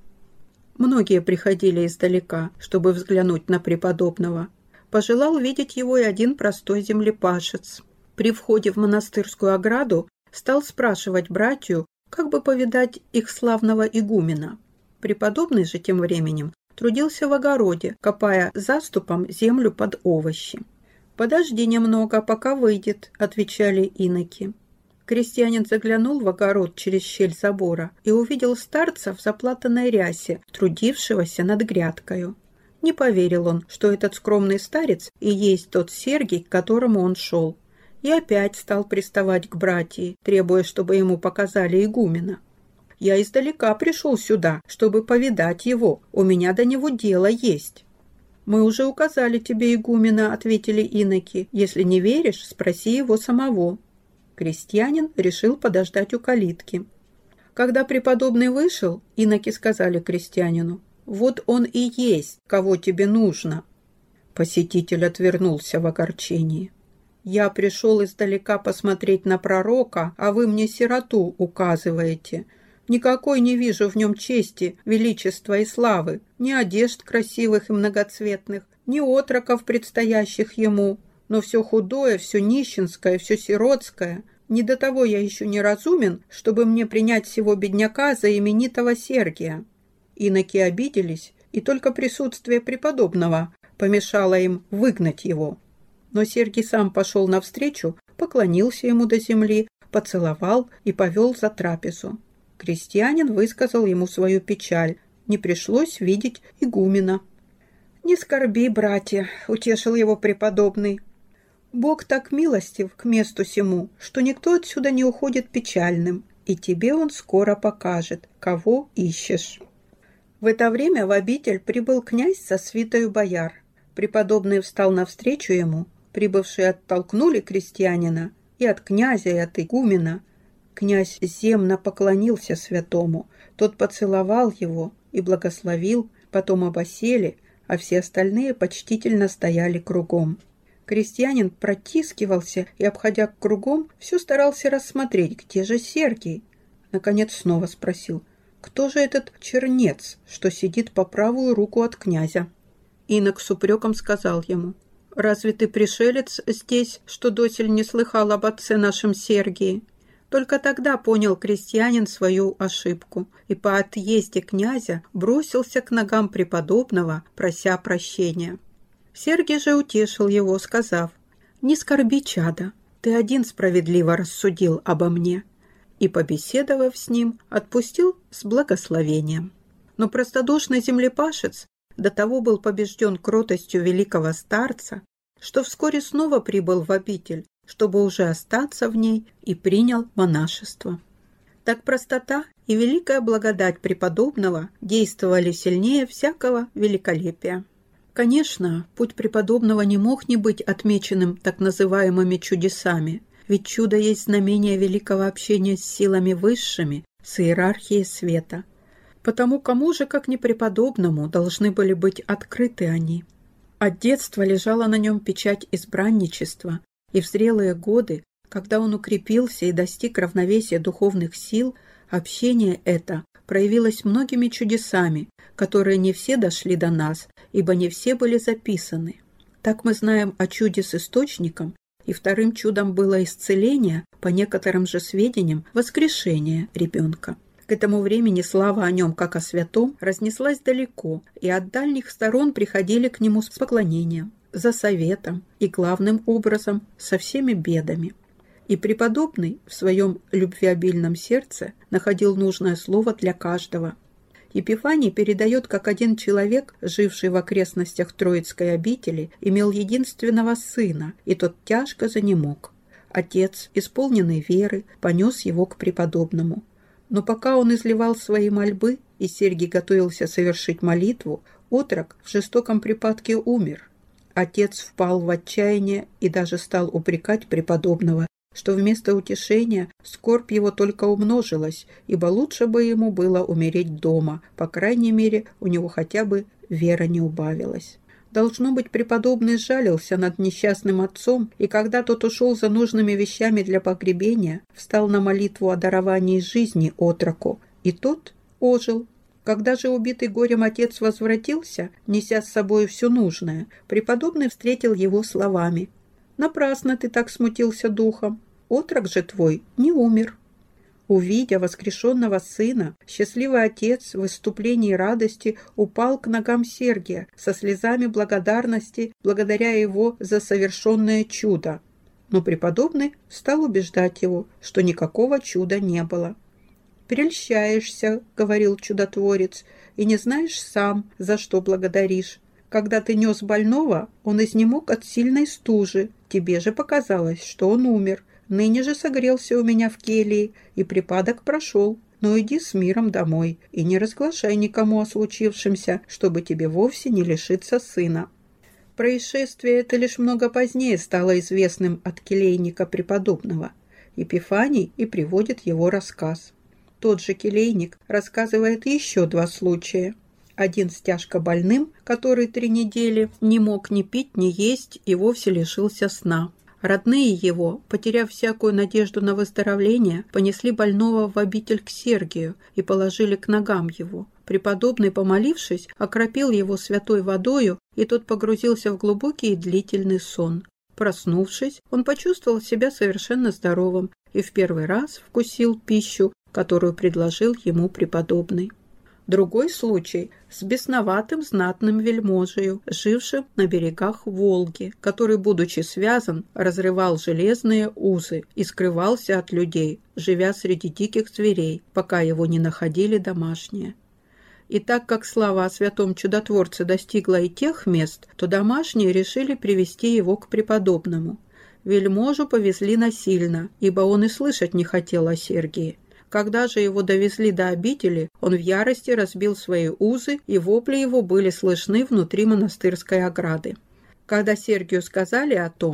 Многие приходили издалека, чтобы взглянуть на преподобного. Пожелал видеть его и один простой землепашец. При входе в монастырскую ограду стал спрашивать братью, как бы повидать их славного игумена. Преподобный же тем временем трудился в огороде, копая заступом землю под овощи. «Подожди немного, пока выйдет», — отвечали иноки. Крестьянин заглянул в огород через щель забора и увидел старца в заплатанной рясе, трудившегося над грядкою. Не поверил он, что этот скромный старец и есть тот Сергий, к которому он шел. И опять стал приставать к братьям, требуя, чтобы ему показали игумена. «Я издалека пришел сюда, чтобы повидать его, у меня до него дело есть». «Мы уже указали тебе игумена», — ответили иноки. «Если не веришь, спроси его самого». Крестьянин решил подождать у калитки. Когда преподобный вышел, иноки сказали крестьянину: «Вот он и есть, кого тебе нужно». Посетитель отвернулся в огорчении. «Я пришел издалека посмотреть на пророка, а вы мне сироту указываете. Никакой не вижу в нем чести, величества и славы, ни одежд красивых и многоцветных, ни отроков, предстоящих ему. Но все худое, все нищенское, все сиротское. Не до того я еще не разумен, чтобы мне принять сего бедняка за именитого Сергия». Иноки обиделись, и только присутствие преподобного помешало им выгнать его. Но Сергий сам пошел навстречу, поклонился ему до земли, поцеловал и повел за трапезу. Крестьянин высказал ему свою печаль. Не пришлось видеть игумена. «Не скорби, братья», — утешил его преподобный. «Бог так милостив к месту сему, что никто отсюда не уходит печальным, и тебе он скоро покажет, кого ищешь». В это время в обитель прибыл князь со свитою бояр. Преподобный встал навстречу ему, прибывшие оттолкнули крестьянина и от князя, и от игумена. Князь земно поклонился святому, тот поцеловал его и благословил, потом обосели, а все остальные почтительно стояли кругом. Крестьянин протискивался и, обходя кругом, все старался рассмотреть, где же Сергий. Наконец снова спросил: кто же этот чернец, что сидит по правую руку от князя? Инок с упреком сказал ему: разве ты пришелец здесь, что досель не слыхал об отце нашем Сергии? Только тогда понял крестьянин свою ошибку и по отъезде князя бросился к ногам преподобного, прося прощения. Сергий же утешил его, сказав: не скорби, чадо, ты один справедливо рассудил обо мне. И, побеседовав с ним, отпустил с благословением. Но простодушный землепашец до того был побежден кротостью великого старца, что вскоре снова прибыл в обитель, чтобы уже остаться в ней, и принял монашество. Так простота и великая благодать преподобного действовали сильнее всякого великолепия. Конечно, путь преподобного не мог не быть отмеченным так называемыми чудесами, ведь чудо есть знамение великого общения с силами высшими, с иерархией света. Потому кому же, как не преподобному, должны были быть открыты они? От детства лежала на нем печать избранничества, и в зрелые годы, когда он укрепился и достиг равновесия духовных сил, общение это проявилось многими чудесами, которые не все дошли до нас, ибо не все были записаны. Так мы знаем о чуде с источником, и вторым чудом было исцеление, по некоторым же сведениям, воскрешение ребенка. К этому времени слава о нем, как о святом, разнеслась далеко, и от дальних сторон приходили к нему с поклонением, за советом и, главным образом, со всеми бедами. И преподобный в своем любвеобильном сердце находил нужное слово для каждого. Епифаний передает, как один человек, живший в окрестностях Троицкой обители, имел единственного сына, и тот тяжко занемог. Отец, исполненный веры, понес его к преподобному. Но пока он изливал свои мольбы, и Сергий готовился совершить молитву, отрок в жестоком припадке умер. Отец впал в отчаяние и даже стал упрекать преподобного, что вместо утешения скорбь его только умножилась, ибо лучше бы ему было умереть дома, по крайней мере, у него хотя бы вера не убавилась. Должно быть, преподобный сжалился над несчастным отцом, и когда тот ушел за нужными вещами для погребения, встал на молитву о даровании жизни отроку, и тот ожил. Когда же убитый горем отец возвратился, неся с собой все нужное, преподобный встретил его словами: «Напрасно ты так смутился духом, отрок же твой не умер». Увидя воскрешенного сына, счастливый отец в выступлении радости упал к ногам Сергия со слезами благодарности, благодаря его за совершенное чудо. Но преподобный стал убеждать его, что никакого чуда не было. «Прельщаешься, — говорил чудотворец, — и не знаешь сам, за что благодаришь. Когда ты нес больного, он изнемог от сильной стужи, тебе же показалось, что он умер. Ныне же согрелся у меня в келье, и припадок прошел. Но иди с миром домой и не разглашай никому о случившемся, чтобы тебе вовсе не лишиться сына». Происшествие это лишь много позднее стало известным от келейника преподобного. Епифаний и приводит его рассказ. Тот же келейник рассказывает еще два случая. Один с тяжко больным, который три недели не мог ни пить, ни есть и вовсе лишился сна. Родные его, потеряв всякую надежду на выздоровление, понесли больного в обитель к Сергию и положили к ногам его. Преподобный, помолившись, окропил его святой водою, и тот погрузился в глубокий и длительный сон. Проснувшись, он почувствовал себя совершенно здоровым и в первый раз вкусил пищу, которую предложил ему преподобный. Другой случай с бесноватым знатным вельможею, жившим на берегах Волги, который, будучи связан, разрывал железные узы и скрывался от людей, живя среди диких зверей, пока его не находили домашние. И так как слава о святом чудотворце достигла и тех мест, то домашние решили привести его к преподобному. Вельможу повезли насильно, ибо он и слышать не хотел о Сергии. Когда же его довезли до обители, он в ярости разбил свои узы, и вопли его были слышны внутри монастырской ограды. Когда Сергию сказали о том,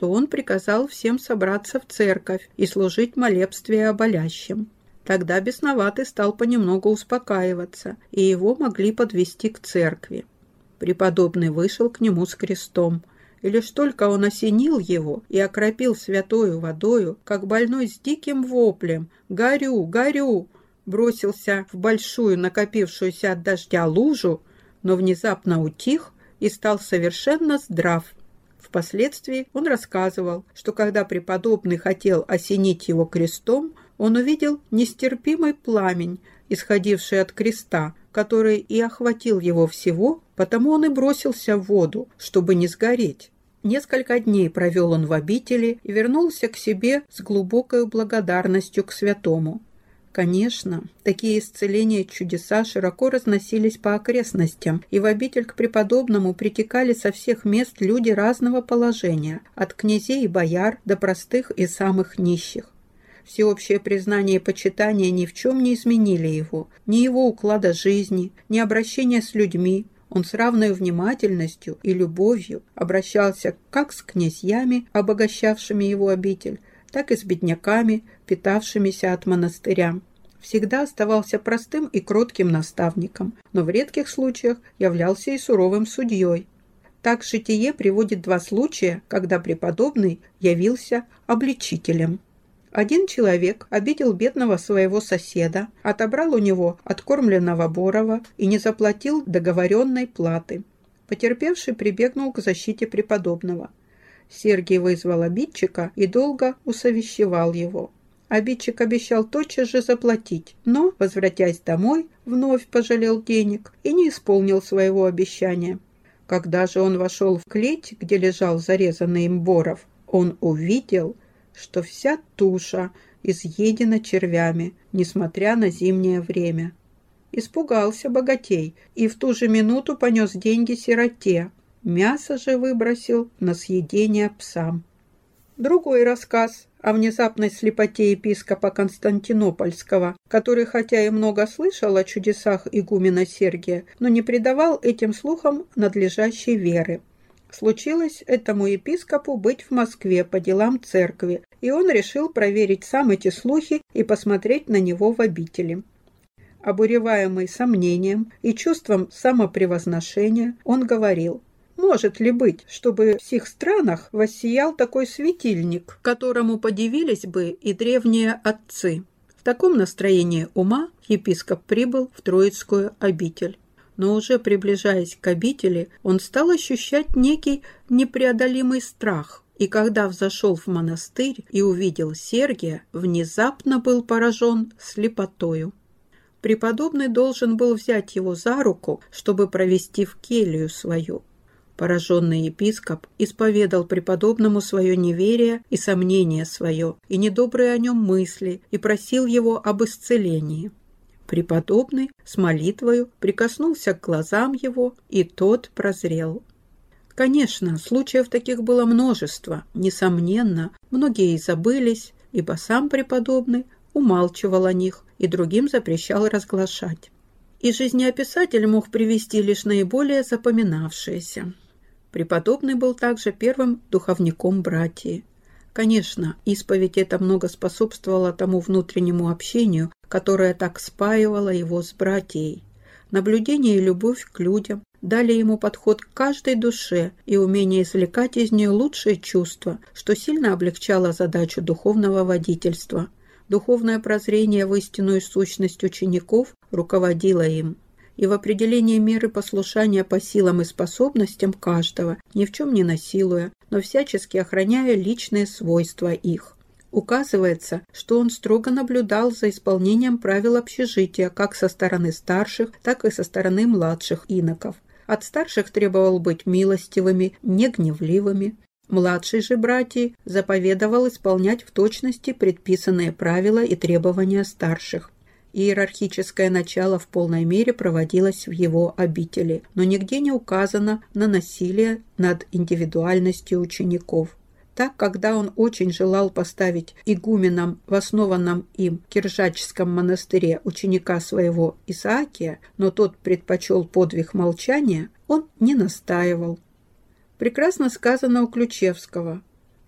то он приказал всем собраться в церковь и служить молебствие о болящем. Тогда бесноватый стал понемногу успокаиваться, и его могли подвести к церкви. Преподобный вышел к нему с крестом, и лишь только он осенил его и окропил святою водою, как больной с диким воплем «Горю! Горю!» бросился в большую накопившуюся от дождя лужу, но внезапно утих и стал совершенно здрав. Впоследствии он рассказывал, что когда преподобный хотел осенить его крестом, он увидел нестерпимый пламень, исходивший от креста, который и охватил его всего, потому он и бросился в воду, чтобы не сгореть. Несколько дней провел он в обители и вернулся к себе с глубокой благодарностью к святому. Конечно, такие исцеления чудеса широко разносились по окрестностям, и в обитель к преподобному притекали со всех мест люди разного положения, от князей и бояр до простых и самых нищих. Всеобщее признание и почитание ни в чем не изменили его, ни его уклада жизни, ни обращения с людьми. Он с равной внимательностью и любовью обращался как с князьями, обогащавшими его обитель, так и с бедняками, питавшимися от монастыря. Всегда оставался простым и кротким наставником, но в редких случаях являлся и суровым судьей. Так житие приводит два случая, когда преподобный явился обличителем. Один человек обидел бедного своего соседа, отобрал у него откормленного Борова и не заплатил договоренной платы. Потерпевший прибегнул к защите преподобного. Сергий вызвал обидчика и долго усовещевал его. Обидчик обещал тотчас же заплатить, но, возвратясь домой, вновь пожалел денег и не исполнил своего обещания. Когда же он вошел в клеть, где лежал зарезанный им Боров, он увидел, что вся туша изъедена червями, несмотря на зимнее время. Испугался богатей и в ту же минуту понес деньги сироте. Мясо же выбросил на съедение псам. Другой рассказ о внезапной слепоте епископа Константинопольского, который хотя и много слышал о чудесах игумена Сергия, но не придавал этим слухам надлежащей веры. Случилось этому епископу быть в Москве по делам церкви, и он решил проверить сам эти слухи и посмотреть на него в обители. Обуреваемый сомнением и чувством самопревозношения, он говорил: «Может ли быть, чтобы в сих странах воссиял такой светильник, которому подивились бы и древние отцы?» В таком настроении ума епископ прибыл в Троицкую обитель. Но уже приближаясь к обители, он стал ощущать некий непреодолимый страх, и когда взошел в монастырь и увидел Сергия, внезапно был поражен слепотою. Преподобный должен был взять его за руку, чтобы провести в келью свою. Пораженный епископ исповедал преподобному свое неверие и сомнение свое, и недобрые о нем мысли, и просил его об исцелении. Преподобный с молитвою прикоснулся к глазам его, и тот прозрел. Конечно, случаев таких было множество, несомненно, многие и забылись, ибо сам преподобный умалчивал о них и другим запрещал разглашать. И жизнеописатель мог привести лишь наиболее запоминавшиеся. Преподобный был также первым духовником братии. Конечно, исповедь эта много способствовала тому внутреннему общению, которое так спаивало его с братией. Наблюдение и любовь к людям дали ему подход к каждой душе и умение извлекать из нее лучшие чувства, что сильно облегчало задачу духовного водительства. Духовное прозрение в истинную сущность учеников руководило им. И в определении меры послушания по силам и способностям каждого, ни в чем не насилуя, но всячески охраняя личные свойства их. Указывается, что он строго наблюдал за исполнением правил общежития как со стороны старших, так и со стороны младших иноков. От старших требовал быть милостивыми, негневливыми. Младший же братьи заповедовал исполнять в точности предписанные правила и требования старших. Иерархическое начало в полной мере проводилось в его обители, но нигде не указано на насилие над индивидуальностью учеников. Так, когда он очень желал поставить игуменом в основанном им Киржачском монастыре ученика своего Исаакия, но тот предпочел подвиг молчания, он не настаивал. Прекрасно сказано у Ключевского: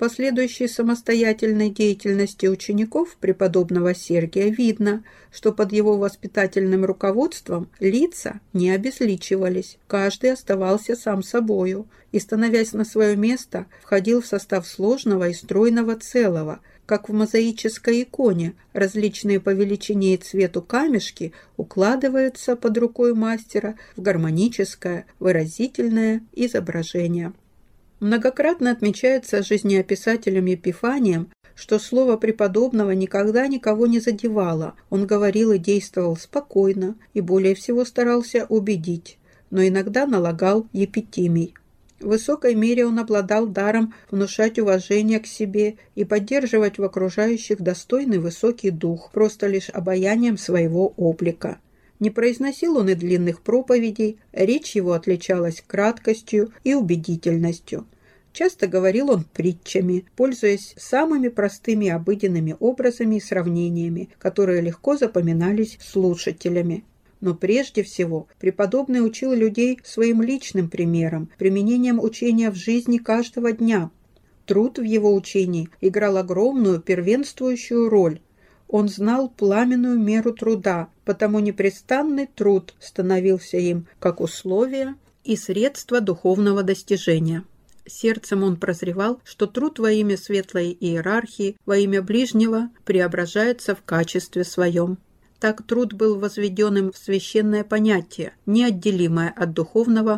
последующей самостоятельной деятельности учеников преподобного Сергия видно, что под его воспитательным руководством лица не обезличивались, каждый оставался сам собою и, становясь на свое место, входил в состав сложного и стройного целого, как в мозаической иконе различные по величине и цвету камешки укладываются под рукой мастера в гармоническое, выразительное изображение. Многократно отмечается жизнеописателем Епифанием, что слово преподобного никогда никого не задевало, он говорил и действовал спокойно и более всего старался убедить, но иногда налагал епитимий. В высокой мере он обладал даром внушать уважение к себе и поддерживать в окружающих достойный высокий дух, просто лишь обаянием своего облика. Не произносил он и длинных проповедей, речь его отличалась краткостью и убедительностью. Часто говорил он притчами, пользуясь самыми простыми обыденными образами и сравнениями, которые легко запоминались слушателями. Но прежде всего преподобный учил людей своим личным примером, применением учения в жизни каждого дня. Труд в его учении играл огромную первенствующую роль. Он знал пламенную меру труда, потому непрестанный труд становился им как условие и средство духовного достижения. Сердцем он прозревал, что труд во имя светлой иерархии, во имя ближнего преображается в качестве своем. Так труд был возведен им в священное понятие, неотделимое от духовного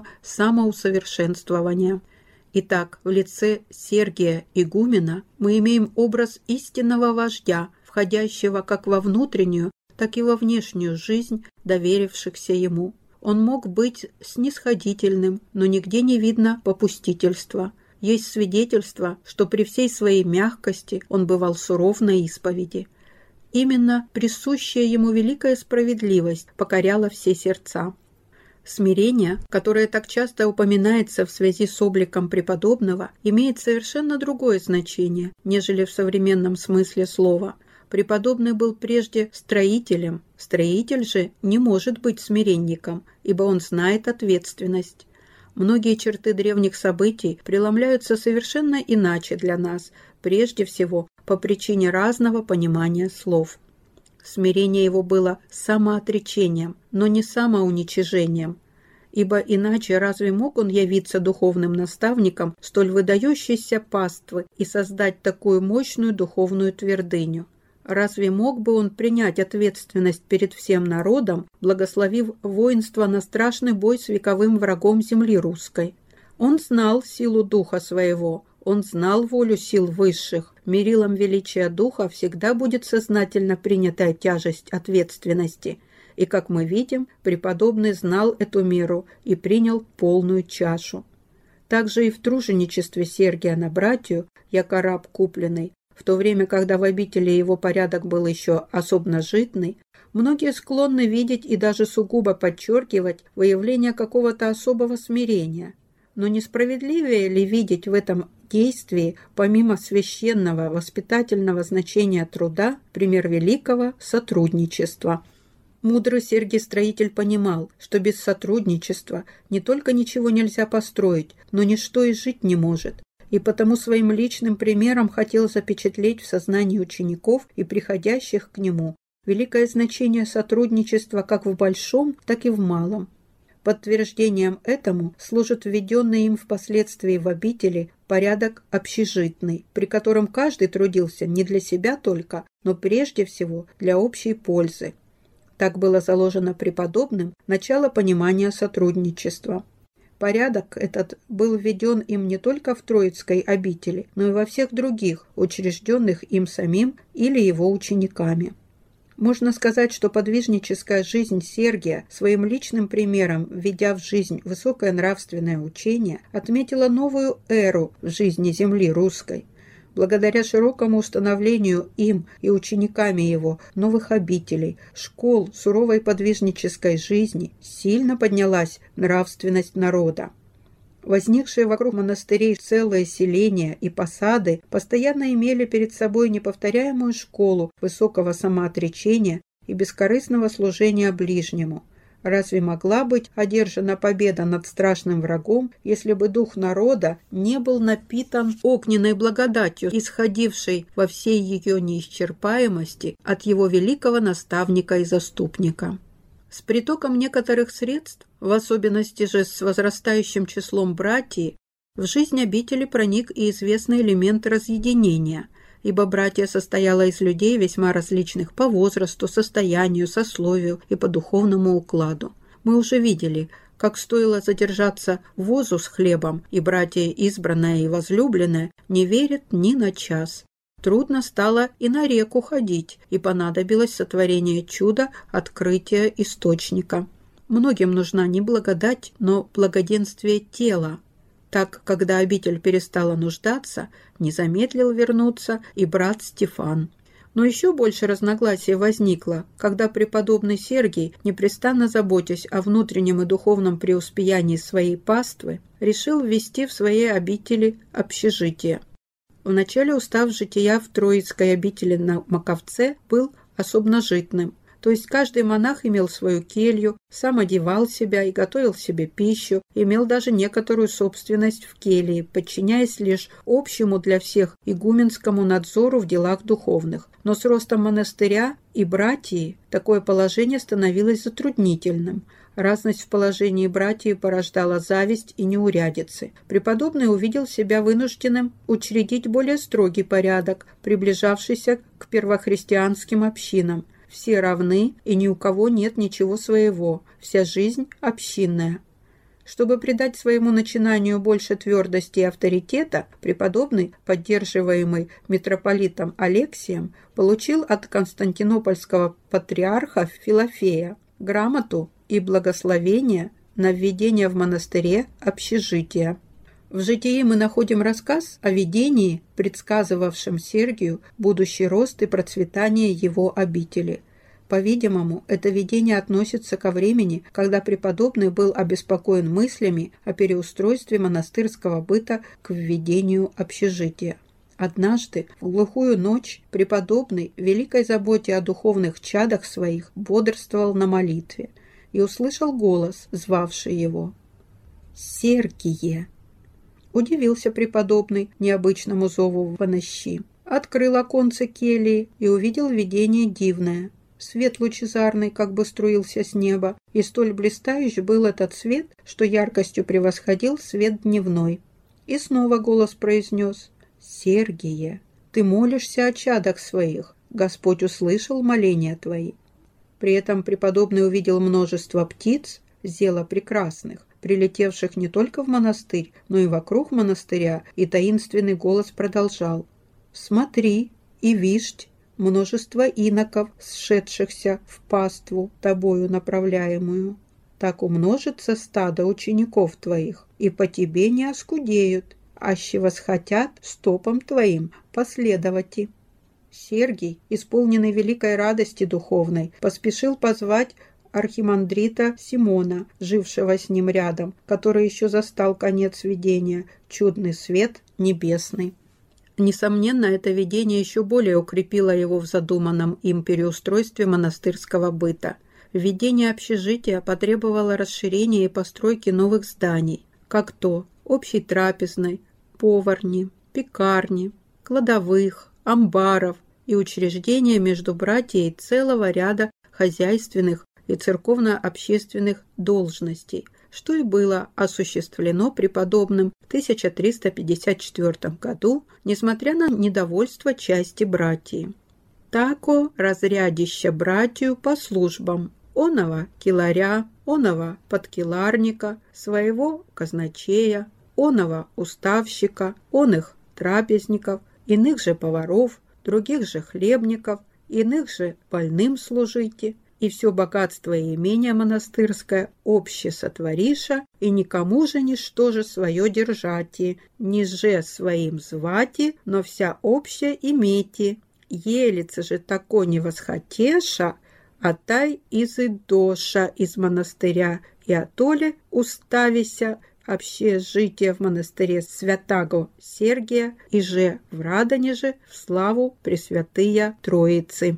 самоусовершенствования. Итак, в лице Сергия Игумена мы имеем образ истинного вождя, входящего как во внутреннюю, так и во внешнюю жизнь доверившихся ему. Он мог быть снисходительным, но нигде не видно попустительства. Есть свидетельство, что при всей своей мягкости он бывал суров на исповеди. Именно присущая ему великая справедливость покоряла все сердца. Смирение, которое так часто упоминается в связи с обликом преподобного, имеет совершенно другое значение, нежели в современном смысле слова. Преподобный был прежде строителем, строитель же не может быть смиренником, ибо он знает ответственность. Многие черты древних событий преломляются совершенно иначе для нас, прежде всего по причине разного понимания слов. Смирение его было самоотречением, но не самоуничижением, ибо иначе разве мог он явиться духовным наставником столь выдающейся паствы и создать такую мощную духовную твердыню? Разве мог бы он принять ответственность перед всем народом, благословив воинство на страшный бой с вековым врагом земли русской? Он знал силу духа своего, он знал волю сил высших. Мерилом величия духа всегда будет сознательно принятая тяжесть ответственности. И, как мы видим, преподобный знал эту меру и принял полную чашу. Также и в труженичестве Сергия на братью, яко раб купленный, в то время, когда в обители его порядок был еще особенно житный, многие склонны видеть и даже сугубо подчеркивать выявление какого-то особого смирения. Но несправедливее ли видеть в этом действии, помимо священного воспитательного значения труда, пример великого сотрудничества? Мудрый Сергий Строитель понимал, что без сотрудничества не только ничего нельзя построить, но ничто и жить не может. И потому своим личным примером хотел запечатлеть в сознании учеников и приходящих к нему великое значение сотрудничества как в большом, так и в малом. Подтверждением этому служит введенный им впоследствии в обители порядок общежитный, при котором каждый трудился не для себя только, но прежде всего для общей пользы. Так было заложено преподобным начало понимания сотрудничества. Порядок этот был введен им не только в Троицкой обители, но и во всех других, учрежденных им самим или его учениками. Можно сказать, что подвижническая жизнь Сергия, своим личным примером введя в жизнь высокое нравственное учение, отметила новую эру в жизни земли русской. Благодаря широкому установлению им и учениками его новых обителей, школ суровой подвижнической жизни, сильно поднялась нравственность народа. Возникшие вокруг монастырей целые селения и посады постоянно имели перед собой неповторяемую школу высокого самоотречения и бескорыстного служения ближнему. Разве могла быть одержана победа над страшным врагом, если бы дух народа не был напитан огненной благодатью, исходившей во всей ее неисчерпаемости от его великого наставника и заступника? С притоком некоторых средств, в особенности же с возрастающим числом братьев, в жизнь обители проник и известный элемент разъединения, ибо братья состояло из людей весьма различных по возрасту, состоянию, сословию и по духовному укладу. Мы уже видели, как стоило задержаться возу с хлебом, и братья избранное и возлюбленное не верят ни на час. Трудно стало и на реку ходить, и понадобилось сотворение чуда, открытие источника. Многим нужна не благодать, но благоденствие тела. Так, когда обитель перестала нуждаться, не замедлил вернуться и брат Стефан. Но еще больше разногласий возникло, когда преподобный Сергий, непрестанно заботясь о внутреннем и духовном преуспеянии своей паствы, решил ввести в своей обители общежитие. Вначале устав жития в Троицкой обители на Маковце был особножитным, то есть каждый монах имел свою келью, сам одевал себя и готовил себе пищу, имел даже некоторую собственность в келье, подчиняясь лишь общему для всех игуменскому надзору в делах духовных. Но с ростом монастыря и братьи такое положение становилось затруднительным. Разность в положении братьев порождала зависть и неурядицы. Преподобный увидел себя вынужденным учредить более строгий порядок, приближавшийся к первохристианским общинам. Все равны, и ни у кого нет ничего своего, вся жизнь общинная. Чтобы придать своему начинанию больше твердости и авторитета, преподобный, поддерживаемый митрополитом Алексием, получил от константинопольского патриарха Филофея грамоту и благословение на введение в монастыре общежития. В житии мы находим рассказ о видении, предсказывавшем Сергию будущий рост и процветание его обители. По-видимому, это видение относится ко времени, когда преподобный был обеспокоен мыслями о переустройстве монастырского быта к введению общежития. Однажды, в глухую ночь, преподобный в великой заботе о духовных чадах своих бодрствовал на молитве и услышал голос, звавший его. «Сергие!» Удивился преподобный необычному зову в нощи. Открыл оконце кельи и увидел видение дивное. Свет лучезарный как бы струился с неба, и столь блистающий был этот свет, что яркостью превосходил свет дневной. И снова голос произнес: «Сергие, ты молишься о чадах своих, Господь услышал моления твои». При этом преподобный увидел множество птиц, зело прекрасных, прилетевших не только в монастырь, но и вокруг монастыря, и таинственный голос продолжал: «Смотри и виждь множество иноков, сшедшихся в паству, тобою направляемую. Так умножится стадо учеников твоих, и по тебе не оскудеют, аще восхотят стопам твоим последовати». Сергий, исполненный великой радости духовной, поспешил позвать архимандрита Симона, жившего с ним рядом, который еще застал конец видения, чудный свет небесный. Несомненно, это видение еще более укрепило его в задуманном им переустройстве монастырского быта. Введение общежития потребовало расширения и постройки новых зданий, как то общей трапезной, поварни, пекарни, кладовых, амбаров и учреждения между братьями целого ряда хозяйственных и церковно-общественных должностей, что и было осуществлено преподобным в тысяча триста пятьдесят четвёртом году, несмотря на недовольство части братьев. «Тако разрядища братью по службам, оного киларя, оного подкиларника, своего казначея, оного уставщика, оных трапезников, иных же поваров, других же хлебников, иных же больным служите, и все богатство и имение монастырское обще сотвориша, и никому же ничто же свое держати, ни же своим звати, но вся общая имейте. Елица же тако не восхотеша, а тай изыдоша из монастыря, и атоле уставися общежитие в монастыре святаго Сергия, и же в Радоне же в славу Пресвятыя Троицы».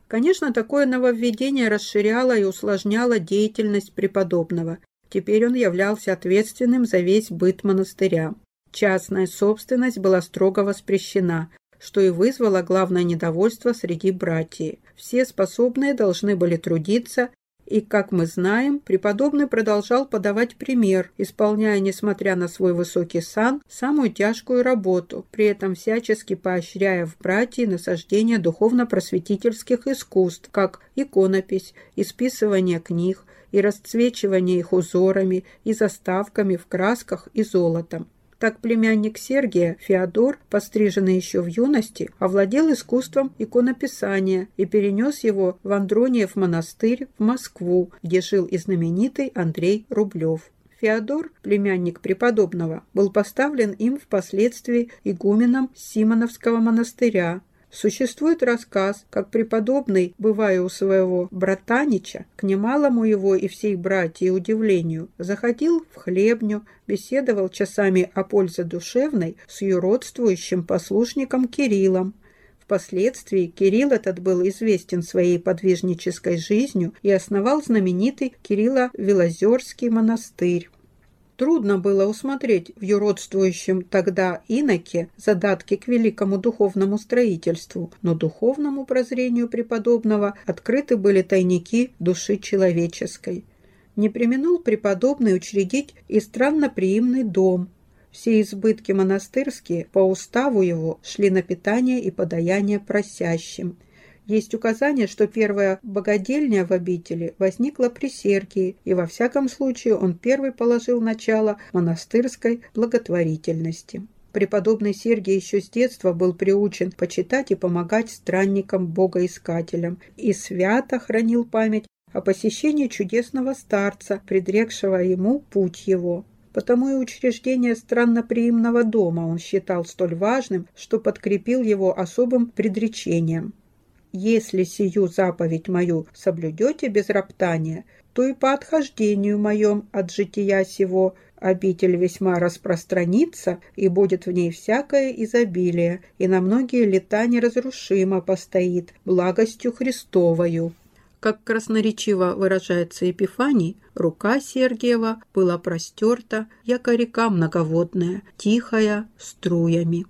Конечно, такое нововведение расширяло и усложняло деятельность преподобного. Теперь он являлся ответственным за весь быт монастыря. Частная собственность была строго воспрещена, что и вызвало главное недовольство среди братьев. Все способные должны были трудиться, и, как мы знаем, преподобный продолжал подавать пример, исполняя, несмотря на свой высокий сан, самую тяжкую работу, при этом всячески поощряя в братьях насаждение духовно-просветительских искусств, как иконопись, исписывание книг и расцвечивание их узорами и заставками в красках и золотом. Так племянник Сергия, Феодор, постриженный еще в юности, овладел искусством иконописания и перенес его в Андрониев монастырь в Москву, где жил и знаменитый Андрей Рублев. Феодор, племянник преподобного, был поставлен им впоследствии игуменом Симоновского монастыря. Существует рассказ, как преподобный, бывая у своего братанича, к немалому его и всей братьи удивлению, заходил в хлебню, беседовал часами о пользе душевной с юродствующим послушником Кириллом. Впоследствии Кирилл этот был известен своей подвижнической жизнью и основал знаменитый Кирилло-Белозерский монастырь. Трудно было усмотреть в юродствующем тогда иноке задатки к великому духовному строительству, но духовному прозрению преподобного открыты были тайники души человеческой. Не преминул преподобный учредить и странноприимный дом. Все избытки монастырские по уставу его шли на питание и подаяние просящим. Есть указание, что первая богадельня в обители возникла при Сергии, и во всяком случае он первый положил начало монастырской благотворительности. Преподобный Сергий еще с детства был приучен почитать и помогать странникам-богоискателям и свято хранил память о посещении чудесного старца, предрекшего ему путь его. Потому и учреждение странноприимного дома он считал столь важным, что подкрепил его особым предречением. «Если сию заповедь мою соблюдете без роптания, то и по отхождению моем от жития сего обитель весьма распространится, и будет в ней всякое изобилие, и на многие лета неразрушимо постоит благостью Христовою». Как красноречиво выражается Епифаний, рука Сергиева была простерта, яко река многоводная, тихая, струями.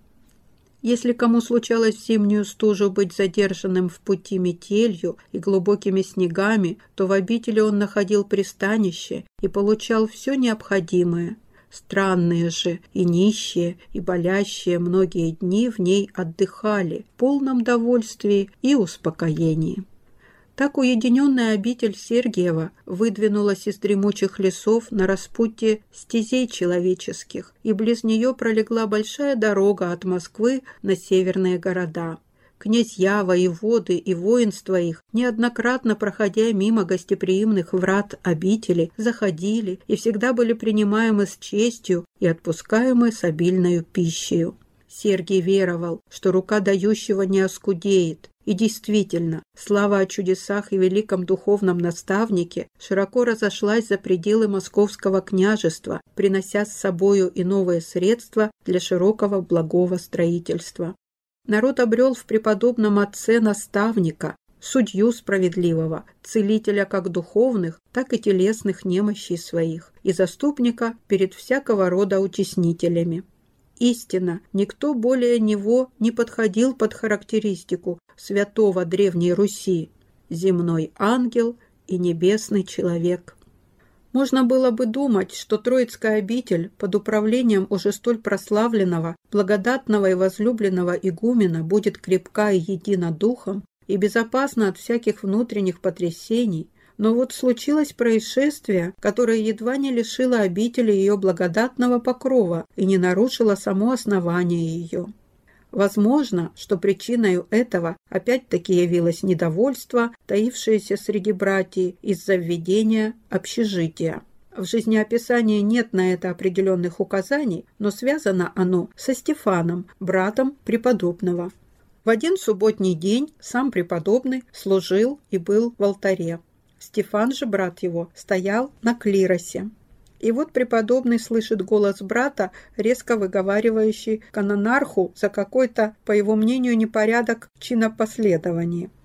Если кому случалось в зимнюю стужу быть задержанным в пути метелью и глубокими снегами, то в обители он находил пристанище и получал все необходимое. Странные же и нищие, и болящие многие дни в ней отдыхали в полном довольстве и успокоении. Так уединенная обитель Сергиева выдвинулась из дремучих лесов на распутье стезей человеческих, и близ нее пролегла большая дорога от Москвы на северные города. Князья, воеводы и воинство их, неоднократно проходя мимо гостеприимных врат обители, заходили и всегда были принимаемы с честью и отпускаемы с обильною пищею. Сергий веровал, что рука дающего не оскудеет, и действительно, слава о чудесах и великом духовном наставнике широко разошлась за пределы Московского княжества, принося с собою и новые средства для широкого благого строительства. Народ обрел в преподобном отце наставника, судью справедливого, целителя как духовных, так и телесных немощей своих, и заступника перед всякого рода утеснителями. Истинно, никто более него не подходил под характеристику святого Древней Руси, земной ангел и небесный человек. Можно было бы думать, что Троицкая обитель под управлением уже столь прославленного, благодатного и возлюбленного игумена будет крепка и едина духом и безопасна от всяких внутренних потрясений, но вот случилось происшествие, которое едва не лишило обители ее благодатного покрова и не нарушило само основание ее. Возможно, что причиной этого опять-таки явилось недовольство, таившееся среди братьев из-за введения общежития. В жизнеописании нет на это определенных указаний, но связано оно со Стефаном, братом преподобного. В один субботний день сам преподобный служил и был в алтаре. Стефан же, брат его, стоял на клиросе. И вот преподобный слышит голос брата, резко выговаривающий канонарху за какой-то, по его мнению, непорядок в чинопоследовании.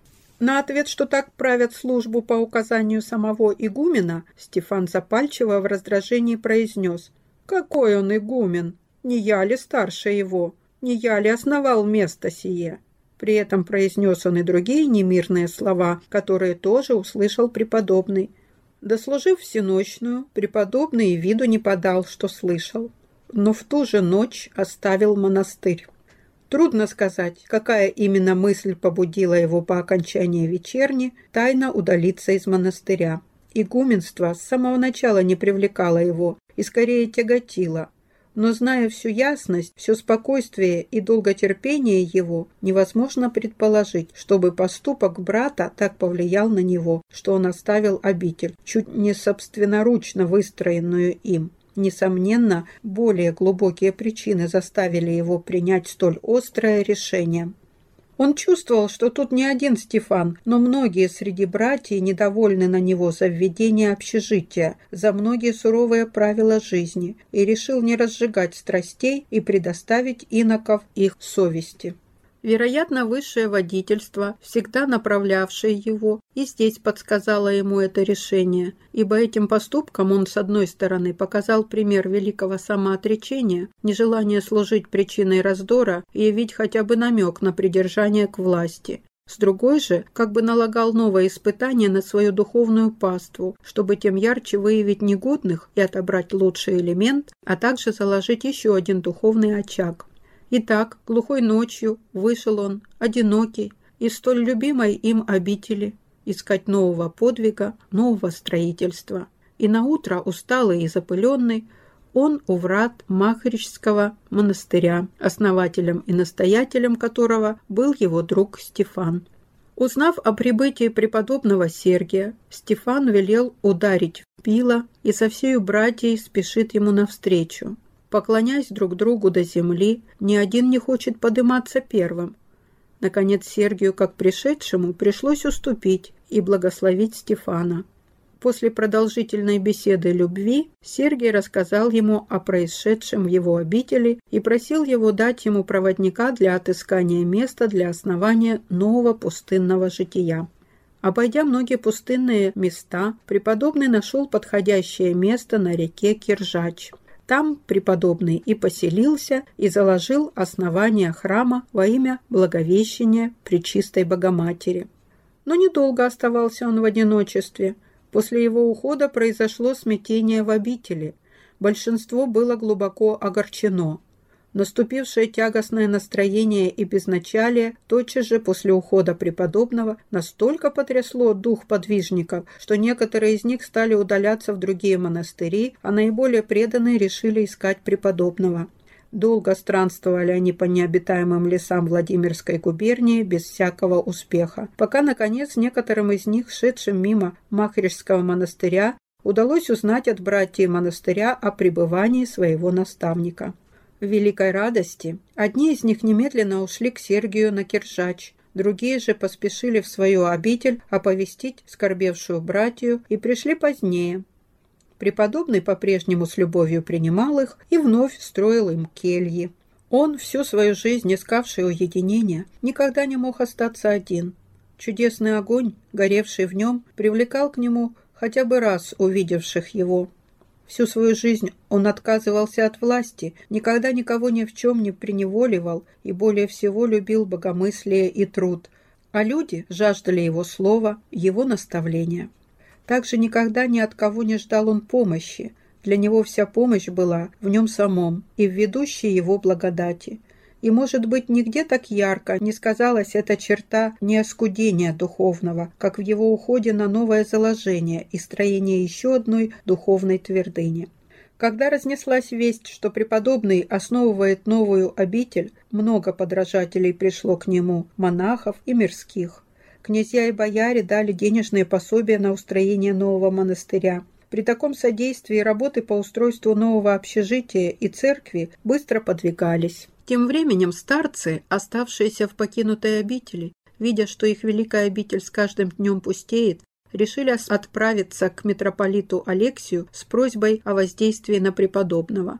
На ответ, что так правят службу по указанию самого игумена, Стефан запальчиво в раздражении произнес: «Какой он игумен? Не я ли старше его? Не я ли основал место сие?» При этом произнес он и другие немирные слова, которые тоже услышал преподобный. Дослужив всенощную, преподобный и виду не подал, что слышал, но в ту же ночь оставил монастырь. Трудно сказать, какая именно мысль побудила его по окончании вечерни тайно удалиться из монастыря. Игуменство с самого начала не привлекало его и скорее тяготило, но, зная всю ясность, все спокойствие и долготерпение его, невозможно предположить, чтобы поступок брата так повлиял на него, что он оставил обитель, чуть не собственноручно выстроенную им. Несомненно, более глубокие причины заставили его принять столь острое решение. Он чувствовал, что тут не один Стефан, но многие среди братьев недовольны на него за введение общежития, за многие суровые правила жизни, и решил не разжигать страстей и предоставить иноков их совести. Вероятно, высшее водительство, всегда направлявшее его, и здесь подсказало ему это решение, ибо этим поступком он, с одной стороны, показал пример великого самоотречения, нежелание служить причиной раздора и явить хотя бы намек на придержание к власти. С другой же, как бы налагал новое испытание на свою духовную паству, чтобы тем ярче выявить негодных и отобрать лучший элемент, а также заложить еще один духовный очаг. Итак, глухой ночью вышел он, одинокий, из столь любимой им обители, искать нового подвига, нового строительства. И наутро, усталый и запыленный, он у врат Махричского монастыря, основателем и настоятелем которого был его друг Стефан. Узнав о прибытии преподобного Сергия, Стефан велел ударить в пило и со всею братьей спешит ему навстречу. Поклоняясь друг другу до земли, ни один не хочет подниматься первым. Наконец Сергию, как пришедшему, пришлось уступить и благословить Стефана. После продолжительной беседы любви Сергий рассказал ему о происшедшем в его обители и просил его дать ему проводника для отыскания места для основания нового пустынного жития. Обойдя многие пустынные места, преподобный нашел подходящее место на реке Киржач. Там преподобный и поселился и заложил основание храма во имя Благовещения Пречистой Богоматери. Но недолго оставался он в одиночестве. После его ухода произошло смятение в обители. Большинство было глубоко огорчено. Наступившее тягостное настроение и безначалие тотчас же после ухода преподобного настолько потрясло дух подвижников, что некоторые из них стали удаляться в другие монастыри, а наиболее преданные решили искать преподобного. Долго странствовали они по необитаемым лесам Владимирской губернии без всякого успеха, пока, наконец, некоторым из них, шедшим мимо Махричского монастыря, удалось узнать от братьев монастыря о пребывании своего наставника. В великой радости одни из них немедленно ушли к Сергию на Киржач, другие же поспешили в свою обитель оповестить скорбевшую братью и пришли позднее. Преподобный по-прежнему с любовью принимал их и вновь строил им кельи. Он, всю свою жизнь искавший уединения, никогда не мог остаться один. Чудесный огонь, горевший в нем, привлекал к нему хотя бы раз увидевших его. Всю свою жизнь он отказывался от власти, никогда никого ни в чем не преневоливал и более всего любил богомыслие и труд, а люди жаждали его слова, его наставления. Также никогда ни от кого не ждал он помощи, для него вся помощь была в нем самом и в ведущей его благодати. И, может быть, нигде так ярко не сказалась эта черта неоскудения духовного, как в его уходе на новое заложение и строение еще одной духовной твердыни. Когда разнеслась весть, что преподобный основывает новую обитель, много подражателей пришло к нему, монахов и мирских. Князья и бояре дали денежные пособия на устроение нового монастыря. При таком содействии работы по устройству нового общежития и церкви быстро подвигались. Тем временем старцы, оставшиеся в покинутой обители, видя, что их великая обитель с каждым днем пустеет, решили отправиться к митрополиту Алексию с просьбой о воздействии на преподобного.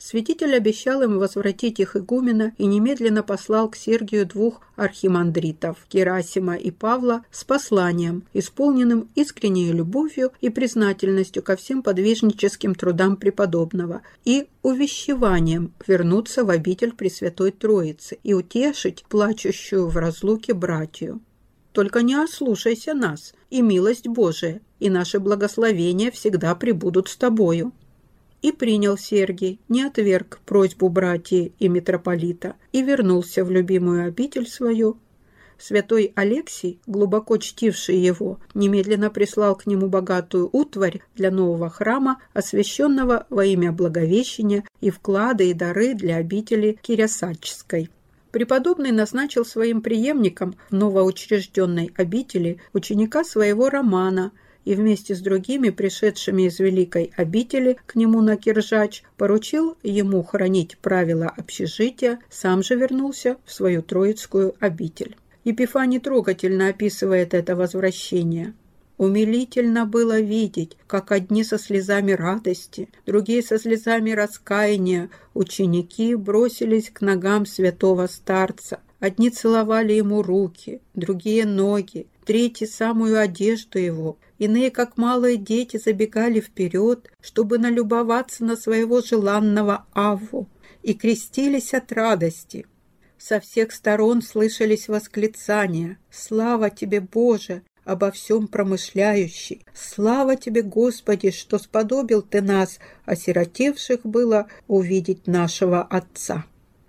Святитель обещал им возвратить их игумена и немедленно послал к Сергию двух архимандритов, Герасима и Павла, с посланием, исполненным искренней любовью и признательностью ко всем подвижническим трудам преподобного, и увещеванием вернуться в обитель Пресвятой Троицы и утешить плачущую в разлуке братью. «Только не ослушайся нас, и милость Божия, и наши благословения всегда пребудут с тобою». И принял Сергий, не отверг просьбу братьев и митрополита, и вернулся в любимую обитель свою. Святой Алексий, глубоко чтивший его, немедленно прислал к нему богатую утварь для нового храма, освященного во имя Благовещения, и вклады и дары для обители Кирясачской. Преподобный назначил своим преемником в новоучрежденной обители ученика своего Романа, и вместе с другими, пришедшими из великой обители к нему на Киржач, поручил ему хранить правила общежития, сам же вернулся в свою Троицкую обитель. Епифаний трогательно описывает это возвращение. «Умилительно было видеть, как одни со слезами радости, другие со слезами раскаяния ученики бросились к ногам святого старца. Одни целовали ему руки, другие ноги, третьи самую одежду его. Иные, как малые дети, забегали вперед, чтобы налюбоваться на своего желанного Авву, и крестились от радости. Со всех сторон слышались восклицания: «Слава тебе, Боже, обо всем промышляющий! Слава тебе, Господи, что сподобил ты нас, осиротевших было, увидеть нашего Отца!»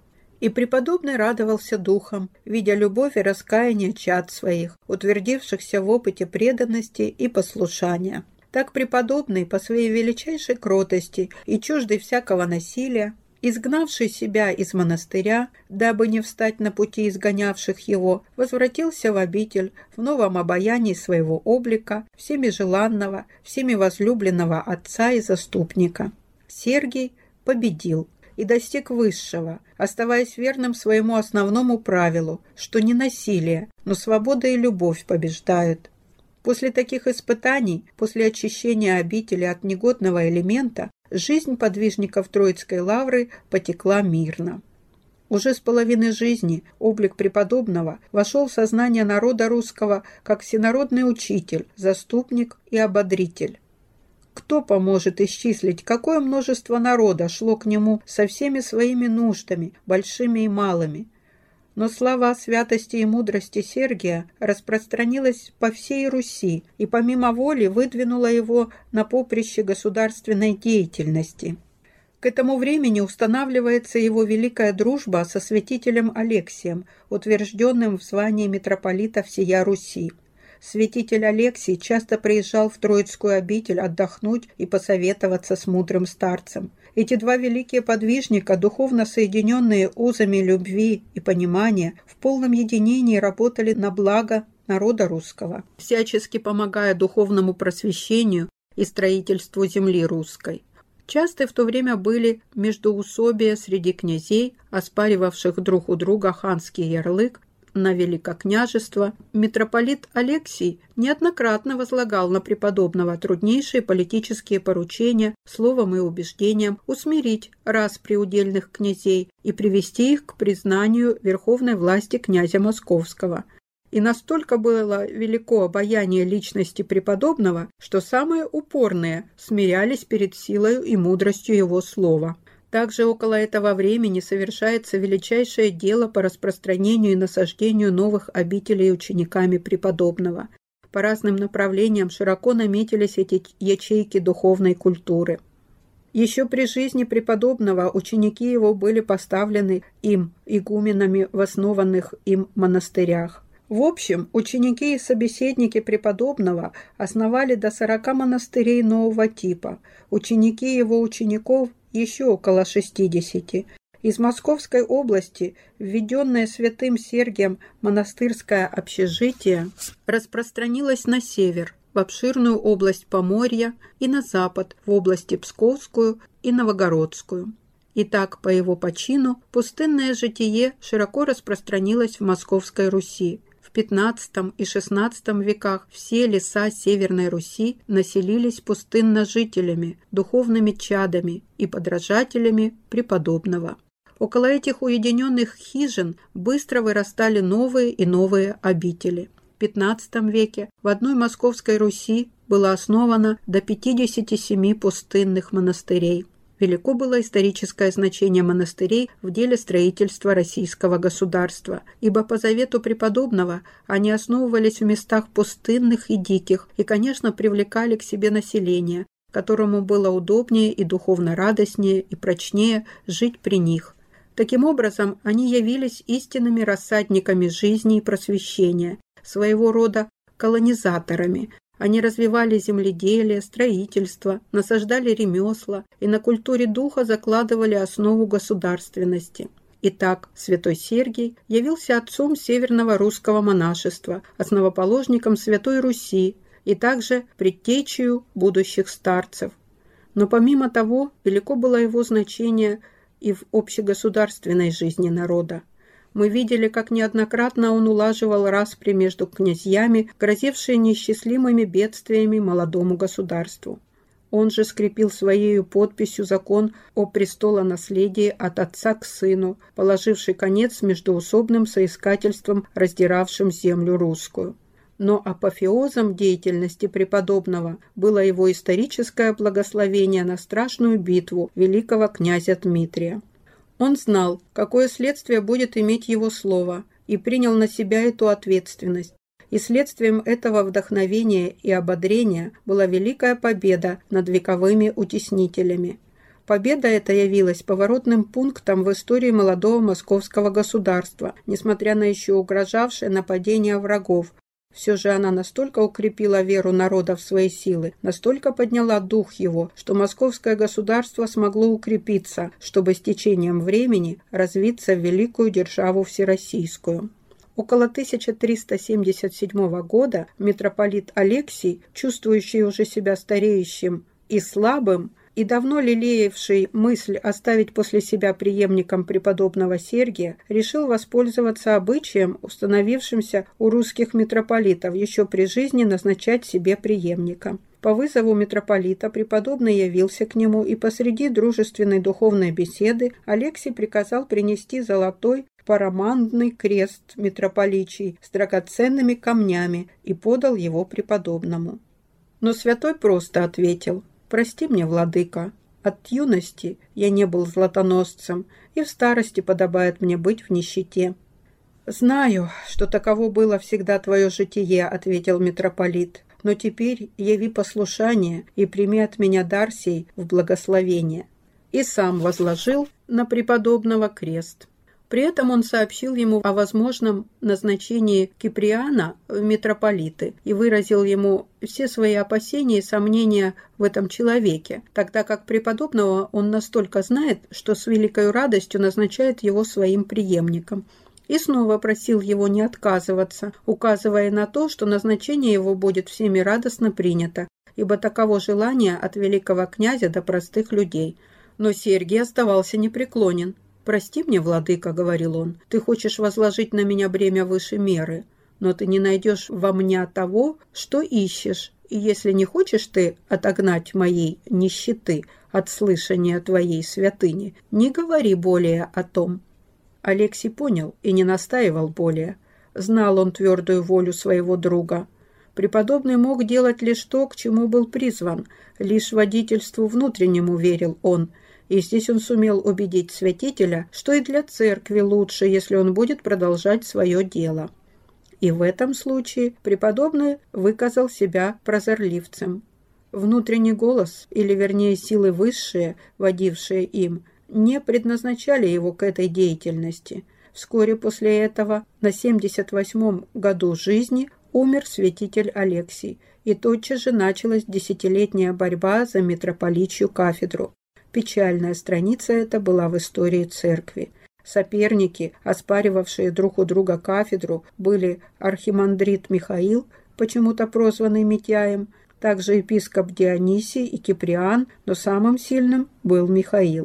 И преподобный радовался духом, видя любовь и раскаяние чад своих, утвердившихся в опыте преданности и послушания. Так преподобный по своей величайшей кротости и чуждый всякого насилия, изгнавший себя из монастыря, дабы не встать на пути изгонявших его, возвратился в обитель в новом обаянии своего облика, всеми желанного, всеми возлюбленного отца и заступника. Сергий победил и достиг высшего, оставаясь верным своему основному правилу, что не насилие, но свобода и любовь побеждают. После таких испытаний, после очищения обители от негодного элемента, жизнь подвижников Троицкой лавры потекла мирно. Уже с половины жизни облик преподобного вошел в сознание народа русского как всенародный учитель, заступник и ободритель. Кто поможет исчислить, какое множество народа шло к нему со всеми своими нуждами, большими и малыми? Но слава о святости и мудрости Сергия распространилась по всей Руси и помимо воли выдвинула его на поприще государственной деятельности. К этому времени устанавливается его великая дружба со святителем Алексием, утвержденным в звании митрополита всея Руси. Святитель Алексий часто приезжал в Троицкую обитель отдохнуть и посоветоваться с мудрым старцем. Эти два великие подвижника, духовно соединенные узами любви и понимания, в полном единении работали на благо народа русского, всячески помогая духовному просвещению и строительству земли русской. Часто в то время были междоусобия среди князей, оспаривавших друг у друга ханский ярлык на великокняжество. Митрополит Алексий неоднократно возлагал на преподобного труднейшие политические поручения словом и убеждением усмирить распри удельных князей и привести их к признанию верховной власти князя Московского. И настолько было велико обаяние личности преподобного, что самые упорные смирялись перед силою и мудростью его слова. Также около этого времени совершается величайшее дело по распространению и насаждению новых обителей учениками преподобного. По разным направлениям широко наметились эти ячейки духовной культуры. Еще при жизни преподобного ученики его были поставлены им игуменами в основанных им монастырях. В общем, ученики и собеседники преподобного основали до сорока монастырей нового типа. Ученики его учеников еще около шестидесяти. Из Московской области, введенное святым Сергием монастырское общежитие, распространилось на север, в обширную область Поморья, и на запад, в области Псковскую и Новогородскую. И так, по его почину, пустынное житие широко распространилось в Московской Руси. В пятнадцатом и шестнадцатом веках все леса Северной Руси населились пустынножителями, духовными чадами и подражателями преподобного. Около этих уединенных хижин быстро вырастали новые и новые обители. В пятнадцатом веке в одной Московской Руси было основано до пятидесяти семи пустынных монастырей. Велико было историческое значение монастырей в деле строительства российского государства, ибо по завету преподобного они основывались в местах пустынных и диких и, конечно, привлекали к себе население, которому было удобнее и духовно радостнее и прочнее жить при них. Таким образом, они явились истинными рассадниками жизни и просвещения, своего рода колонизаторами. Они развивали земледелие, строительство, насаждали ремесла и на культуре духа закладывали основу государственности. Итак, святой Сергий явился отцом северного русского монашества, основоположником Святой Руси и также предтечею будущих старцев. Но помимо того, велико было его значение и в общегосударственной жизни народа. Мы видели, как неоднократно он улаживал распри между князьями, грозившие неисчислимыми бедствиями молодому государству. Он же скрепил своей подписью закон о престолонаследии от отца к сыну, положивший конец междоусобным соискательствам, раздиравшим землю русскую. Но апофеозом деятельности преподобного было его историческое благословение на страшную битву великого князя Дмитрия. Он знал, какое следствие будет иметь его слово, и принял на себя эту ответственность. И следствием этого вдохновения и ободрения была великая победа над вековыми утеснителями. Победа эта явилась поворотным пунктом в истории молодого московского государства, несмотря на еще угрожавшее нападение врагов. Все же она настолько укрепила веру народа в свои силы, настолько подняла дух его, что московское государство смогло укрепиться, чтобы с течением времени развиться в великую державу всероссийскую. Около тысяча триста семьдесят седьмого года митрополит Алексий, чувствующий уже себя стареющим и слабым, и давно лелеявший мысль оставить после себя преемником преподобного Сергия, решил воспользоваться обычаем, установившимся у русских митрополитов, еще при жизни назначать себе преемника. По вызову митрополита преподобный явился к нему, и посреди дружественной духовной беседы Алексий приказал принести золотой парамандный крест митрополичий с драгоценными камнями и подал его преподобному. Но святой просто ответил: «Прости мне, владыка, от юности я не был златоносцем, и в старости подобает мне быть в нищете». «Знаю, что таково было всегда твое житие», — ответил митрополит, «но теперь яви послушание и прими от меня дар сей в благословение». И сам возложил на преподобного крест. При этом он сообщил ему о возможном назначении Киприана в митрополиты и выразил ему все свои опасения и сомнения в этом человеке, тогда как преподобного он настолько знает, что с великой радостью назначает его своим преемником. И снова просил его не отказываться, указывая на то, что назначение его будет всеми радостно принято, ибо таково желание от великого князя до простых людей. Но Сергий оставался непреклонен. «Прости мне, владыка», — говорил он, — «ты хочешь возложить на меня бремя выше меры, но ты не найдешь во мне того, что ищешь, и если не хочешь ты отогнать моей нищеты от слышания твоей святыни, не говори более о том». Алексий понял и не настаивал более. Знал он твердую волю своего друга. Преподобный мог делать лишь то, к чему был призван, лишь водительству внутреннему верил он, и здесь он сумел убедить святителя, что и для церкви лучше, если он будет продолжать свое дело. И в этом случае преподобный выказал себя прозорливцем. Внутренний голос, или вернее силы высшие, водившие им, не предназначали его к этой деятельности. Вскоре после этого, на семьдесят восьмом году жизни, умер святитель Алексий, и тотчас же началась десятилетняя борьба за митрополичью кафедру. Печальная страница эта была в истории церкви. Соперники, оспаривавшие друг у друга кафедру, были архимандрит Михаил, почему-то прозванный Митяем, также епископ Дионисий и Киприан, но самым сильным был Михаил.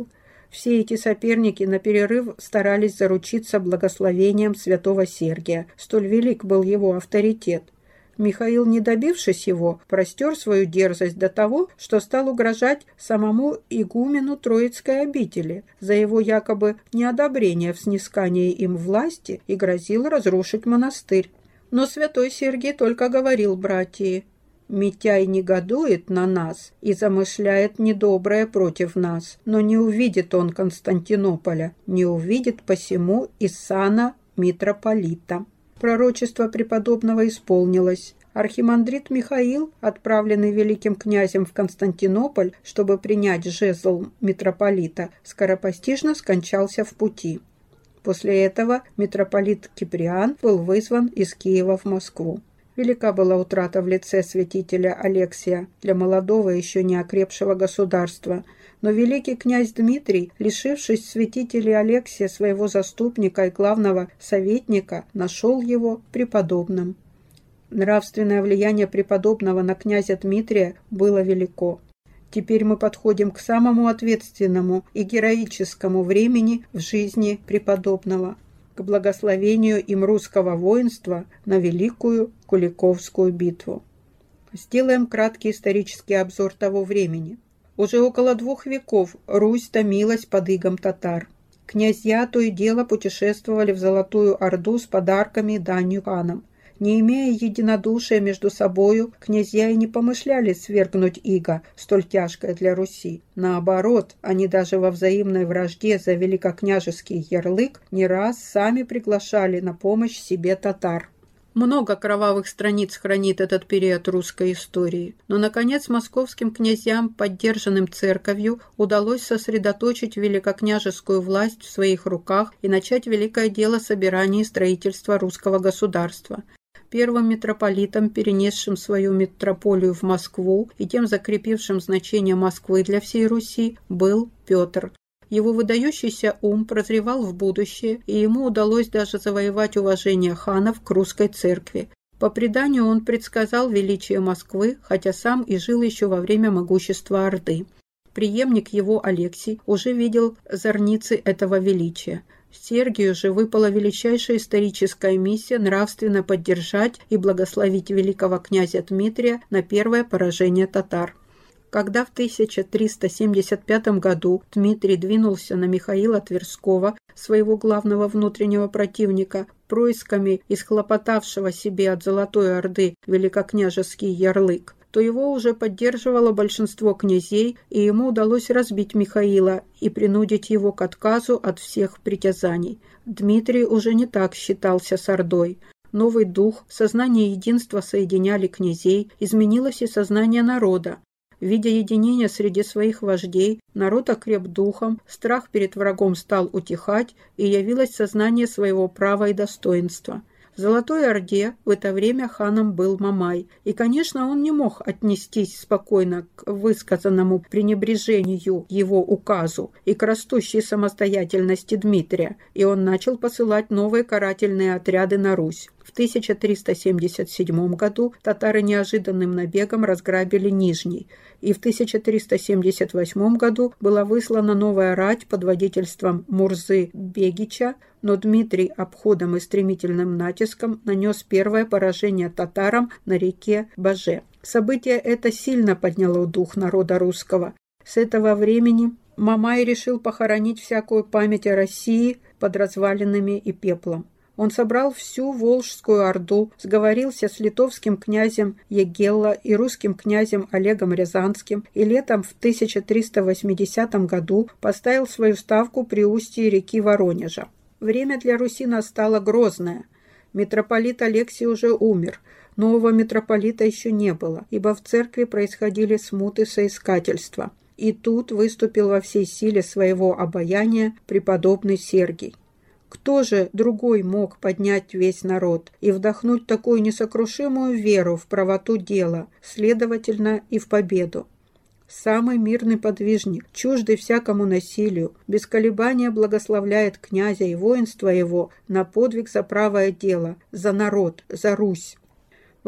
Все эти соперники на перерыв старались заручиться благословением святого Сергия. Столь велик был его авторитет. Михаил, не добившись его, простер свою дерзость до того, что стал угрожать самому игумену Троицкой обители за его якобы неодобрение в снискании им власти и грозил разрушить монастырь. Но святой Сергий только говорил братьи: «Митяй негодует на нас и замышляет недоброе против нас, но не увидит он Константинополя, не увидит посему и сана митрополита». Пророчество преподобного исполнилось. Архимандрит Михаил, отправленный великим князем в Константинополь, чтобы принять жезл митрополита, скоропостижно скончался в пути. После этого митрополит Киприан был вызван из Киева в Москву. Велика была утрата в лице святителя Алексия для молодого, еще не окрепшего государства. Но великий князь Дмитрий, лишившись святителя Алексия, своего заступника и главного советника, нашел его преподобным. Нравственное влияние преподобного на князя Дмитрия было велико. Теперь мы подходим к самому ответственному и героическому времени в жизни преподобного, к благословению им русского воинства на Великую Куликовскую битву. Сделаем краткий исторический обзор того времени. Уже около двух веков Русь томилась под игом татар. Князья то и дело путешествовали в Золотую Орду с подарками и данью ханам. Не имея единодушия между собою, князья и не помышляли свергнуть иго, столь тяжкое для Руси. Наоборот, они даже во взаимной вражде за великокняжеский ярлык не раз сами приглашали на помощь себе татар. Много кровавых страниц хранит этот период русской истории, но, наконец, московским князьям, поддержанным церковью, удалось сосредоточить великокняжескую власть в своих руках и начать великое дело собирания и строительства русского государства. Первым митрополитом, перенесшим свою митрополию в Москву и тем закрепившим значение Москвы для всей Руси, был Петр. Его выдающийся ум прозревал в будущее, и ему удалось даже завоевать уважение ханов к русской церкви. По преданию, он предсказал величие Москвы, хотя сам и жил еще во время могущества Орды. Преемник его Алексий уже видел зорницы этого величия. Сергию же выпала величайшая историческая миссия нравственно поддержать и благословить великого князя Дмитрия на первое поражение татар. Когда в тысяча триста семьдесят пятом году Дмитрий двинулся на Михаила Тверского, своего главного внутреннего противника, происками исхлопотавшего себе от Золотой Орды великокняжеский ярлык, то его уже поддерживало большинство князей, и ему удалось разбить Михаила и принудить его к отказу от всех притязаний. Дмитрий уже не так считался с Ордой. Новый дух, сознание единства соединяли князей, изменилось и сознание народа. Видя единение среди своих вождей, народ окреп духом, страх перед врагом стал утихать, и явилось сознание своего права и достоинства. В Золотой Орде в это время ханом был Мамай, и, конечно, он не мог отнестись спокойно к высказанному пренебрежению его указу и к растущей самостоятельности Дмитрия, и он начал посылать новые карательные отряды на Русь. В тысяча триста семьдесят седьмом году татары неожиданным набегом разграбили Нижний, и в тысяча триста семьдесят восьмом году была выслана новая рать под водительством Мурзы Бегича, но Дмитрий обходом и стремительным натиском нанес первое поражение татарам на реке Баже. Событие это сильно подняло дух народа русского. С этого времени Мамай решил похоронить всякую память о России под развалинами и пеплом. Он собрал всю Волжскую Орду, сговорился с литовским князем Егелла и русским князем Олегом Рязанским и летом в тысяча триста восьмидесятом году поставил свою ставку при устье реки Воронежа. Время для Руси настало грозное. Митрополит Алексий уже умер, нового митрополита еще не было, ибо в церкви происходили смуты соискательства. И тут выступил во всей силе своего обаяния преподобный Сергий. Кто же другой мог поднять весь народ и вдохнуть такую несокрушимую веру в правоту дела, следовательно, и в победу? Самый мирный подвижник, чуждый всякому насилию, без колебания благословляет князя и воинство его на подвиг за правое дело, за народ, за Русь. В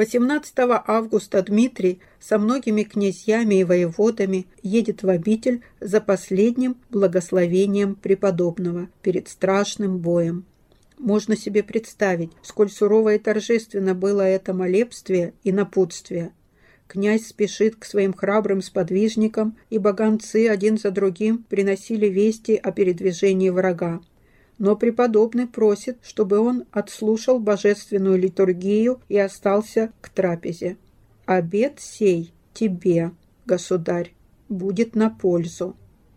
восемнадцатого августа Дмитрий со многими князьями и воеводами едет в обитель за последним благословением преподобного перед страшным боем. Можно себе представить, сколь сурово и торжественно было это молебствие и напутствие. Князь спешит к своим храбрым сподвижникам, ибо гонцы один за другим приносили вести о передвижении врага. Но преподобный просит, чтобы он отслушал божественную литургию и остался к трапезе. «Обет сей тебе, государь, будет на пользу».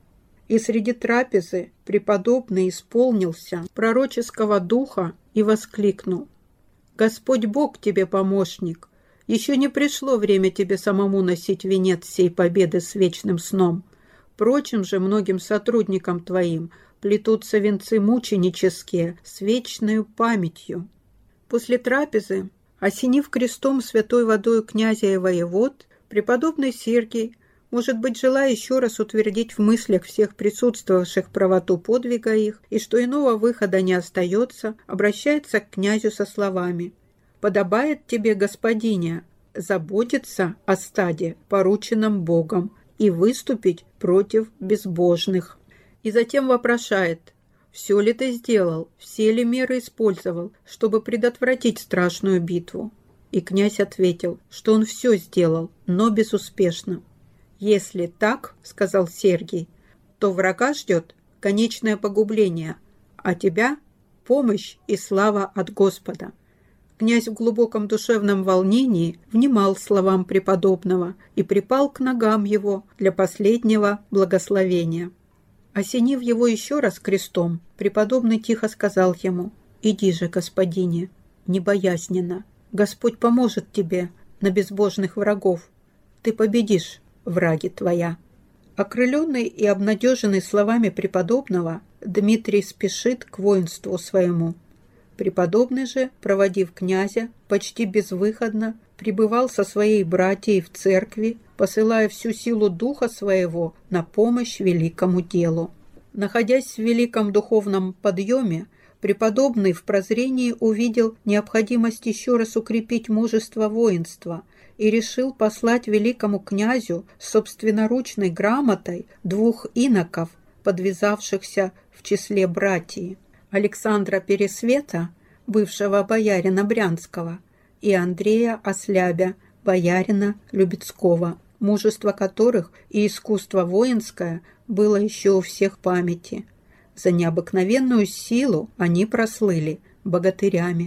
И среди трапезы преподобный исполнился пророческого духа и воскликнул: «Господь Бог тебе помощник, еще не пришло время тебе самому носить венец сей победы с вечным сном. Прочим же многим сотрудникам твоим плетутся венцы мученические с вечною памятью». После трапезы, осенив крестом святой водою князя и воевод, преподобный Сергий, может быть, желая еще раз утвердить в мыслях всех присутствовавших правоту подвига их, и что иного выхода не остается, обращается к князю со словами: «Подобает тебе, господине, заботиться о стаде, порученном Богом, и выступить против безбожных». И затем вопрошает: «Все ли ты сделал, все ли меры использовал, чтобы предотвратить страшную битву?» И князь ответил, что он все сделал, но безуспешно. «Если так, — сказал Сергий, — то врага ждет конечное погубление, а тебя — помощь и слава от Господа». Князь в глубоком душевном волнении внимал словам преподобного и припал к ногам его для последнего благословения. Осенив его еще раз крестом, преподобный тихо сказал ему: «Иди же, господине, небоязненно, Господь поможет тебе на безбожных врагов, ты победишь, враги твоя». Окрыленный и обнадеженный словами преподобного, Дмитрий спешит к воинству своему. Преподобный же, проводив князя, почти безвыходно пребывал со своей братьей в церкви, посылая всю силу духа своего на помощь великому делу. Находясь в великом духовном подъеме, преподобный в прозрении увидел необходимость еще раз укрепить мужество воинства и решил послать великому князю с собственноручной грамотой двух иноков, подвязавшихся в числе братьев: Александра Пересвета, бывшего боярина Брянского, и Андрея Ослябя, боярина Любецкого, мужество которых и искусство воинское было еще у всех памяти. За необыкновенную силу они прослыли богатырями.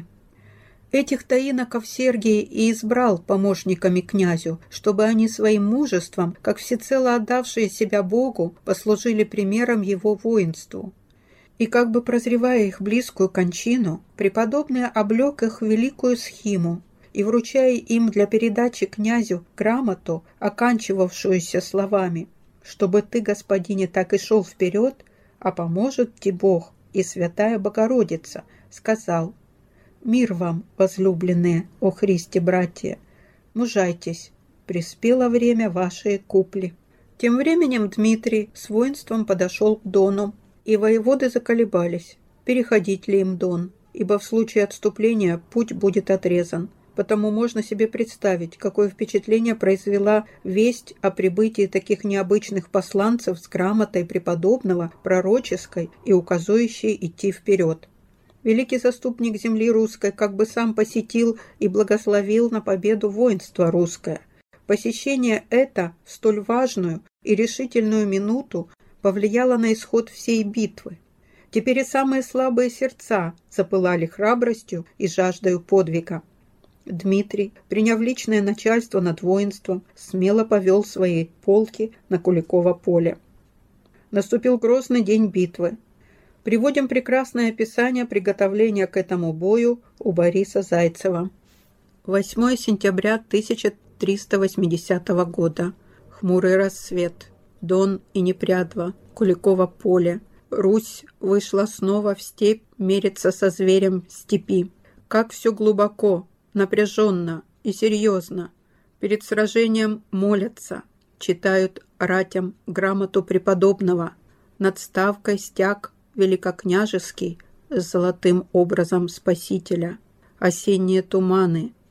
Этих-то иноков Сергий и избрал помощниками князю, чтобы они своим мужеством, как всецело отдавшие себя Богу, послужили примером его воинству. И как бы прозревая их близкую кончину, преподобный облег их в великую схиму и, вручая им для передачи князю грамоту, оканчивавшуюся словами: «Чтобы ты, господине, так и шел вперед, а поможет тебе Бог и Святая Богородица», сказал: «Мир вам, возлюбленные, о Христе, братья! Мужайтесь, приспело время вашей купли». Тем временем Дмитрий с воинством подошел к Дону, и воеводы заколебались, переходить ли им Дон, ибо в случае отступления путь будет отрезан. Потому можно себе представить, какое впечатление произвела весть о прибытии таких необычных посланцев с грамотой преподобного, пророческой и указующей идти вперед. Великий заступник земли русской как бы сам посетил и благословил на победу воинство русское. Посещение это в столь важную и решительную минуту повлияло на исход всей битвы. Теперь и самые слабые сердца запылали храбростью и жаждою подвига. Дмитрий, приняв личное начальство над воинством, смело повел свои полки на Куликово поле. Наступил грозный день битвы. Приводим прекрасное описание приготовления к этому бою у Бориса Зайцева. восьмое сентября тысяча триста восьмидесятого года. Хмурый рассвет. Дон и Непрядва. Куликово поле. Русь вышла снова в степь мериться со зверем степи. Как все глубоко, напряженно и серьезно. Перед сражением молятся, читают ратям грамоту преподобного. Над ставкой стяг великокняжеский с золотым образом Спасителя. Осенние туманы,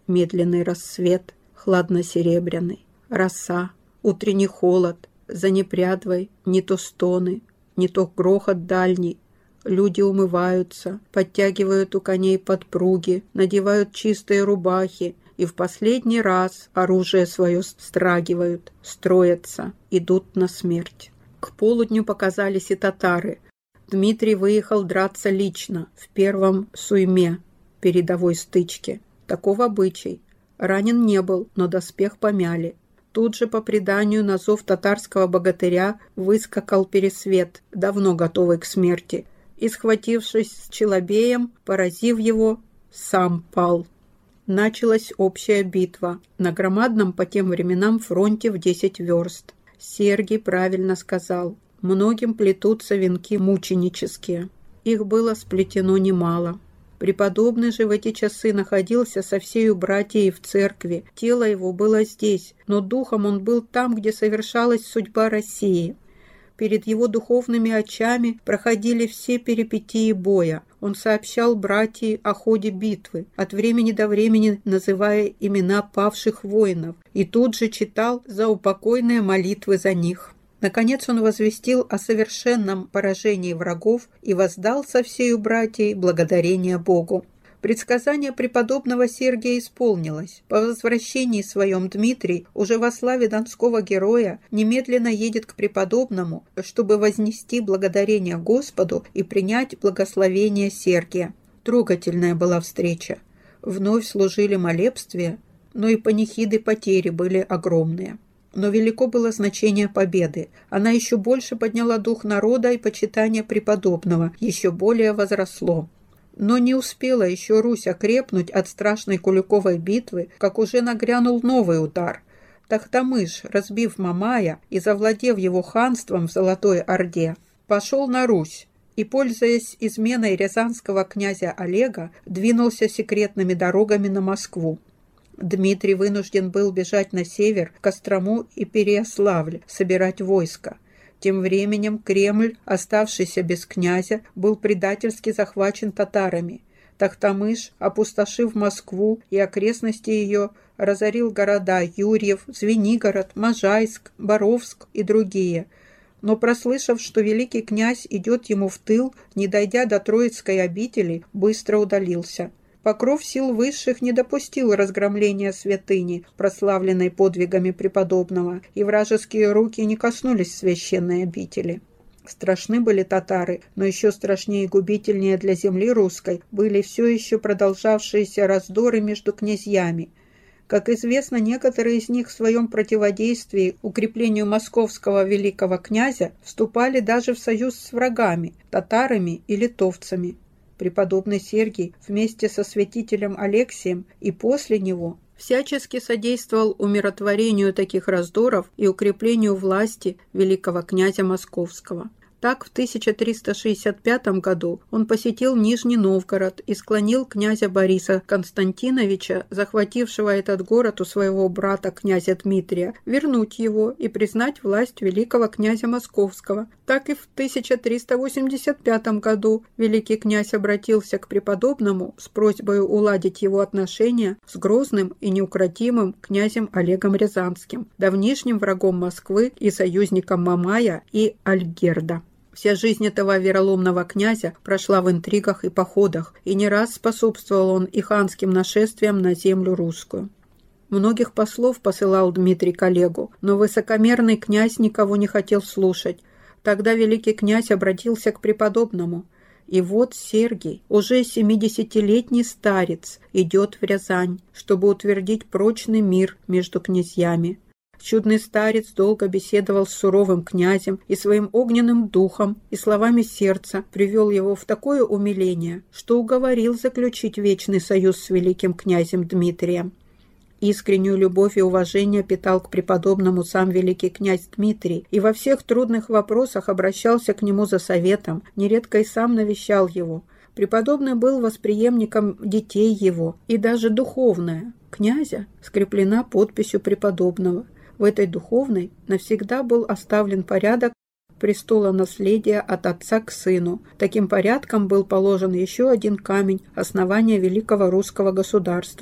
медленный рассвет, хладно-серебряный, роса, утренний холод, за непрядвой не то стоны, не то грохот дальний. Люди умываются, подтягивают у коней подпруги, надевают чистые рубахи и в последний раз оружие свое страгивают, строятся, идут на смерть. К полудню показались и татары. Дмитрий выехал драться лично в первом суйме, передовой стычке. Таков обычай. Ранен не был, но доспех помяли. Тут же, по преданию, на зов татарского богатыря выскакал Пересвет, давно готовый к смерти, и, схватившись с Челобеем, поразив его, сам пал. Началась общая битва на громадном по тем временам фронте в десять верст. Сергий правильно сказал, многим плетутся венки мученические. Их было сплетено немало. Преподобный же в эти часы находился со всею братьей в церкви, тело его было здесь, но духом он был там, где совершалась судьба России. Перед его духовными очами проходили все перипетии боя. Он сообщал братьям о ходе битвы, от времени до времени называя имена павших воинов, и тут же читал заупокойные молитвы за них. Наконец он возвестил о совершенном поражении врагов и воздал со всею братьей благодарение Богу. Предсказание преподобного Сергия исполнилось. По возвращении своем Дмитрий, уже во славе донского героя, немедленно едет к преподобному, чтобы вознести благодарение Господу и принять благословение Сергия. Трогательная была встреча. Вновь служили молебствия, но и панихиды потери были огромные. Но велико было значение победы. Она еще больше подняла дух народа, и почитание преподобного еще более возросло. Но не успела еще Русь окрепнуть от страшной Куликовой битвы, как уже нагрянул новый удар. Тохтамыш, разбив Мамая и завладев его ханством в Золотой Орде, пошел на Русь и, пользуясь изменой рязанского князя Олега, двинулся секретными дорогами на Москву. Дмитрий вынужден был бежать на север, к Кострому и Переяславль, собирать войско. Тем временем Кремль, оставшийся без князя, был предательски захвачен татарами. Тохтамыш, опустошив Москву и окрестности ее, разорил города Юрьев, Звенигород, Можайск, Боровск и другие. Но, прослышав, что великий князь идет ему в тыл, не дойдя до Троицкой обители, быстро удалился. Покров сил высших не допустил разгромления святыни, прославленной подвигами преподобного, и вражеские руки не коснулись священной обители. Страшны были татары, но еще страшнее и губительнее для земли русской были все еще продолжавшиеся раздоры между князьями. Как известно, некоторые из них в своем противодействии укреплению московского великого князя вступали даже в союз с врагами, татарами и литовцами. Преподобный Сергий вместе со святителем Алексием и после него всячески содействовал умиротворению таких раздоров и укреплению власти великого князя Московского. Так, в тысяча триста шестьдесят пятом году он посетил Нижний Новгород и склонил князя Бориса Константиновича, захватившего этот город у своего брата князя Дмитрия, вернуть его и признать власть великого князя Московского. Так и в тысяча триста восемьдесят пятом году великий князь обратился к преподобному с просьбой уладить его отношения с грозным и неукротимым князем Олегом Рязанским, давнишним врагом Москвы и союзником Мамая и Альгерда. Вся жизнь этого вероломного князя прошла в интригах и походах, и не раз способствовал он и ханским нашествиям на землю русскую. Многих послов посылал Дмитрий к Олегу, но высокомерный князь никого не хотел слушать. Тогда великий князь обратился к преподобному. И вот Сергий, уже семидесятилетний старец, идет в Рязань, чтобы утвердить прочный мир между князьями. Чудный старец долго беседовал с суровым князем и своим огненным духом и словами сердца привел его в такое умиление, что уговорил заключить вечный союз с великим князем Дмитрием. Искреннюю любовь и уважение питал к преподобному сам великий князь Дмитрий и во всех трудных вопросах обращался к нему за советом, нередко и сам навещал его. Преподобный был восприемником детей его, и даже духовная князя скреплена подписью преподобного. В этой духовной навсегда был оставлен порядок престола наследия от отца к сыну. Таким порядком был положен еще один камень основания великого русского государства.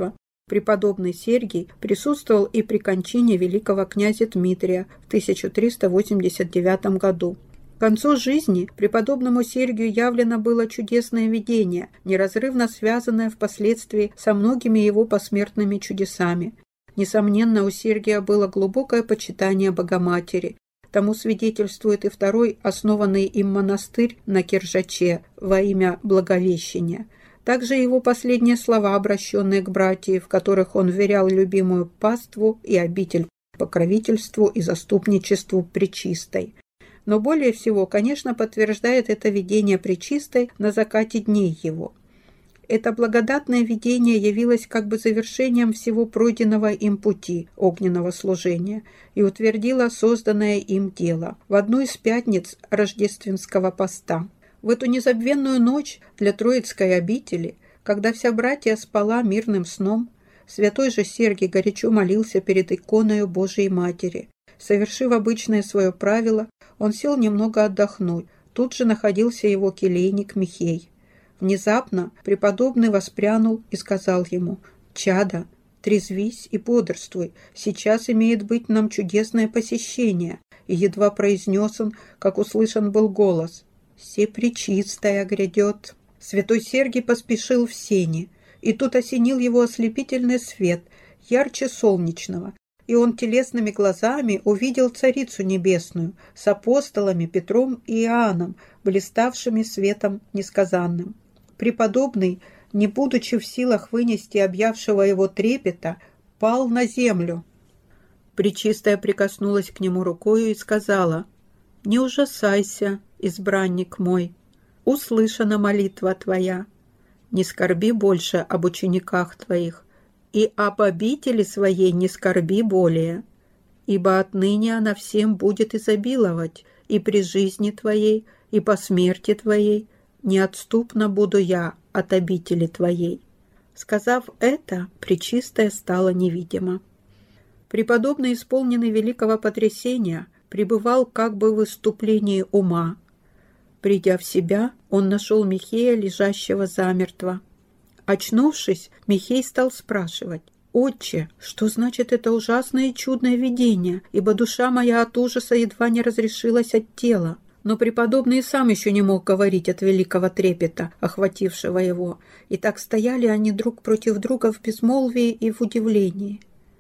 Преподобный Сергий присутствовал и при кончине великого князя Дмитрия в тысяча триста восемьдесят девятом году. К концу жизни преподобному Сергию явлено было чудесное видение, неразрывно связанное впоследствии со многими его посмертными чудесами. Несомненно, у Сергия было глубокое почитание Богоматери. Тому свидетельствует и второй основанный им монастырь на Киржаче во имя Благовещения. Также его последние слова, обращенные к братьям, в которых он вверял любимую паству и обитель покровительству и заступничеству Пречистой. Но более всего, конечно, подтверждает это видение Пречистой на закате дней его. Это благодатное видение явилось как бы завершением всего пройденного им пути огненного служения и утвердило созданное им дело в одну из пятниц рождественского поста. В эту незабвенную ночь для Троицкой обители, когда вся братья спала мирным сном, святой же Сергий горячо молился перед иконою Божией Матери. Совершив обычное свое правило, он сел немного отдохнуть. Тут же находился его келейник Михей. Внезапно преподобный воспрянул и сказал ему: «Чадо, трезвись и бодрствуй, сейчас имеет быть нам чудесное посещение». И едва произнес он, как услышан был голос: «Се пречистая грядет». Святой Сергий поспешил в сени, и тут осенил его ослепительный свет, ярче солнечного, и он телесными глазами увидел Царицу Небесную с апостолами Петром и Иоанном, блиставшими светом несказанным. Преподобный, не будучи в силах вынести объявшего его трепета, пал на землю. Пречистая прикоснулась к нему рукою и сказала: «Не ужасайся, избранник мой, услышана молитва твоя. Не скорби больше об учениках твоих, и об обители своей не скорби более, ибо отныне она всем будет изобиловать, и при жизни твоей, и по смерти твоей неотступно буду я от обители твоей». Сказав это, Пречистая стала невидима. Преподобный, исполненный великого потрясения, пребывал как бы в выступлении ума. Придя в себя, он нашел Михея, лежащего замертво. Очнувшись, Михей стал спрашивать: «Отче, что значит это ужасное и чудное видение, ибо душа моя от ужаса едва не разрешилась от тела». Но преподобный сам еще не мог говорить от великого трепета, охватившего его, и так стояли они друг против друга в безмолвии и в удивлении.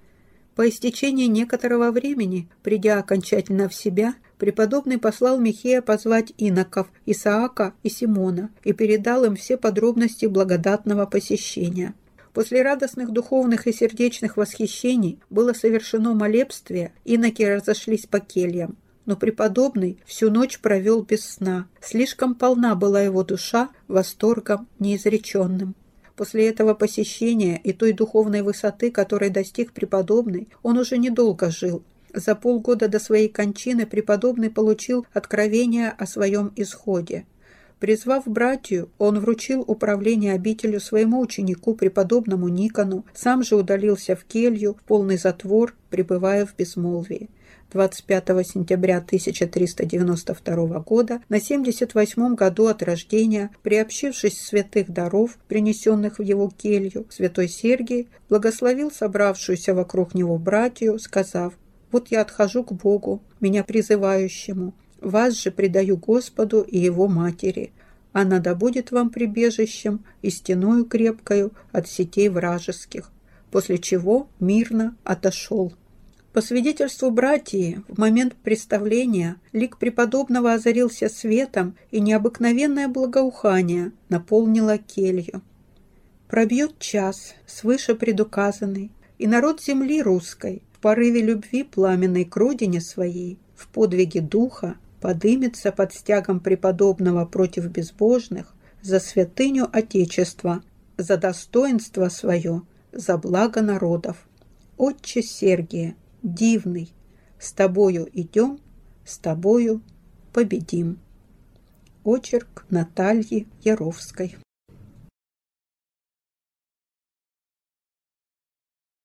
По истечении некоторого времени, придя окончательно в себя, преподобный послал Михея позвать иноков Исаака и Симона и передал им все подробности благодатного посещения. После радостных духовных и сердечных восхищений было совершено молебствие, иноки разошлись по кельям. Но преподобный всю ночь провел без сна. Слишком полна была его душа восторгом неизреченным. После этого посещения и той духовной высоты, которой достиг преподобный, он уже недолго жил. За полгода до своей кончины преподобный получил откровение о своем исходе. Призвав братью, он вручил управление обителью своему ученику, преподобному Никону, сам же удалился в келью, в полный затвор, пребывая в безмолвии. двадцать пятого сентября тысяча триста девяносто второго года, на семьдесят восьмом году от рождения, приобщившись святых даров, принесенных в его келью, святой Сергий благословил собравшуюся вокруг него братью, сказав: «Вот я отхожу к Богу, меня призывающему, вас же предаю Господу и Его Матери. Она да будет вам прибежищем и стеною крепкою от сетей вражеских», после чего мирно отошел. По свидетельству братьев, в момент представления лик преподобного озарился светом, и необыкновенное благоухание наполнило келью. Пробьет час, свыше предуказанный, и народ земли русской в порыве любви пламенной к родине своей, в подвиге духа, подымется под стягом преподобного против безбожных за святыню Отечества, за достоинство свое, за благо народов. Отче Сергия, дивный, с тобою идем, с тобою победим. Очерк Натальи Яровской.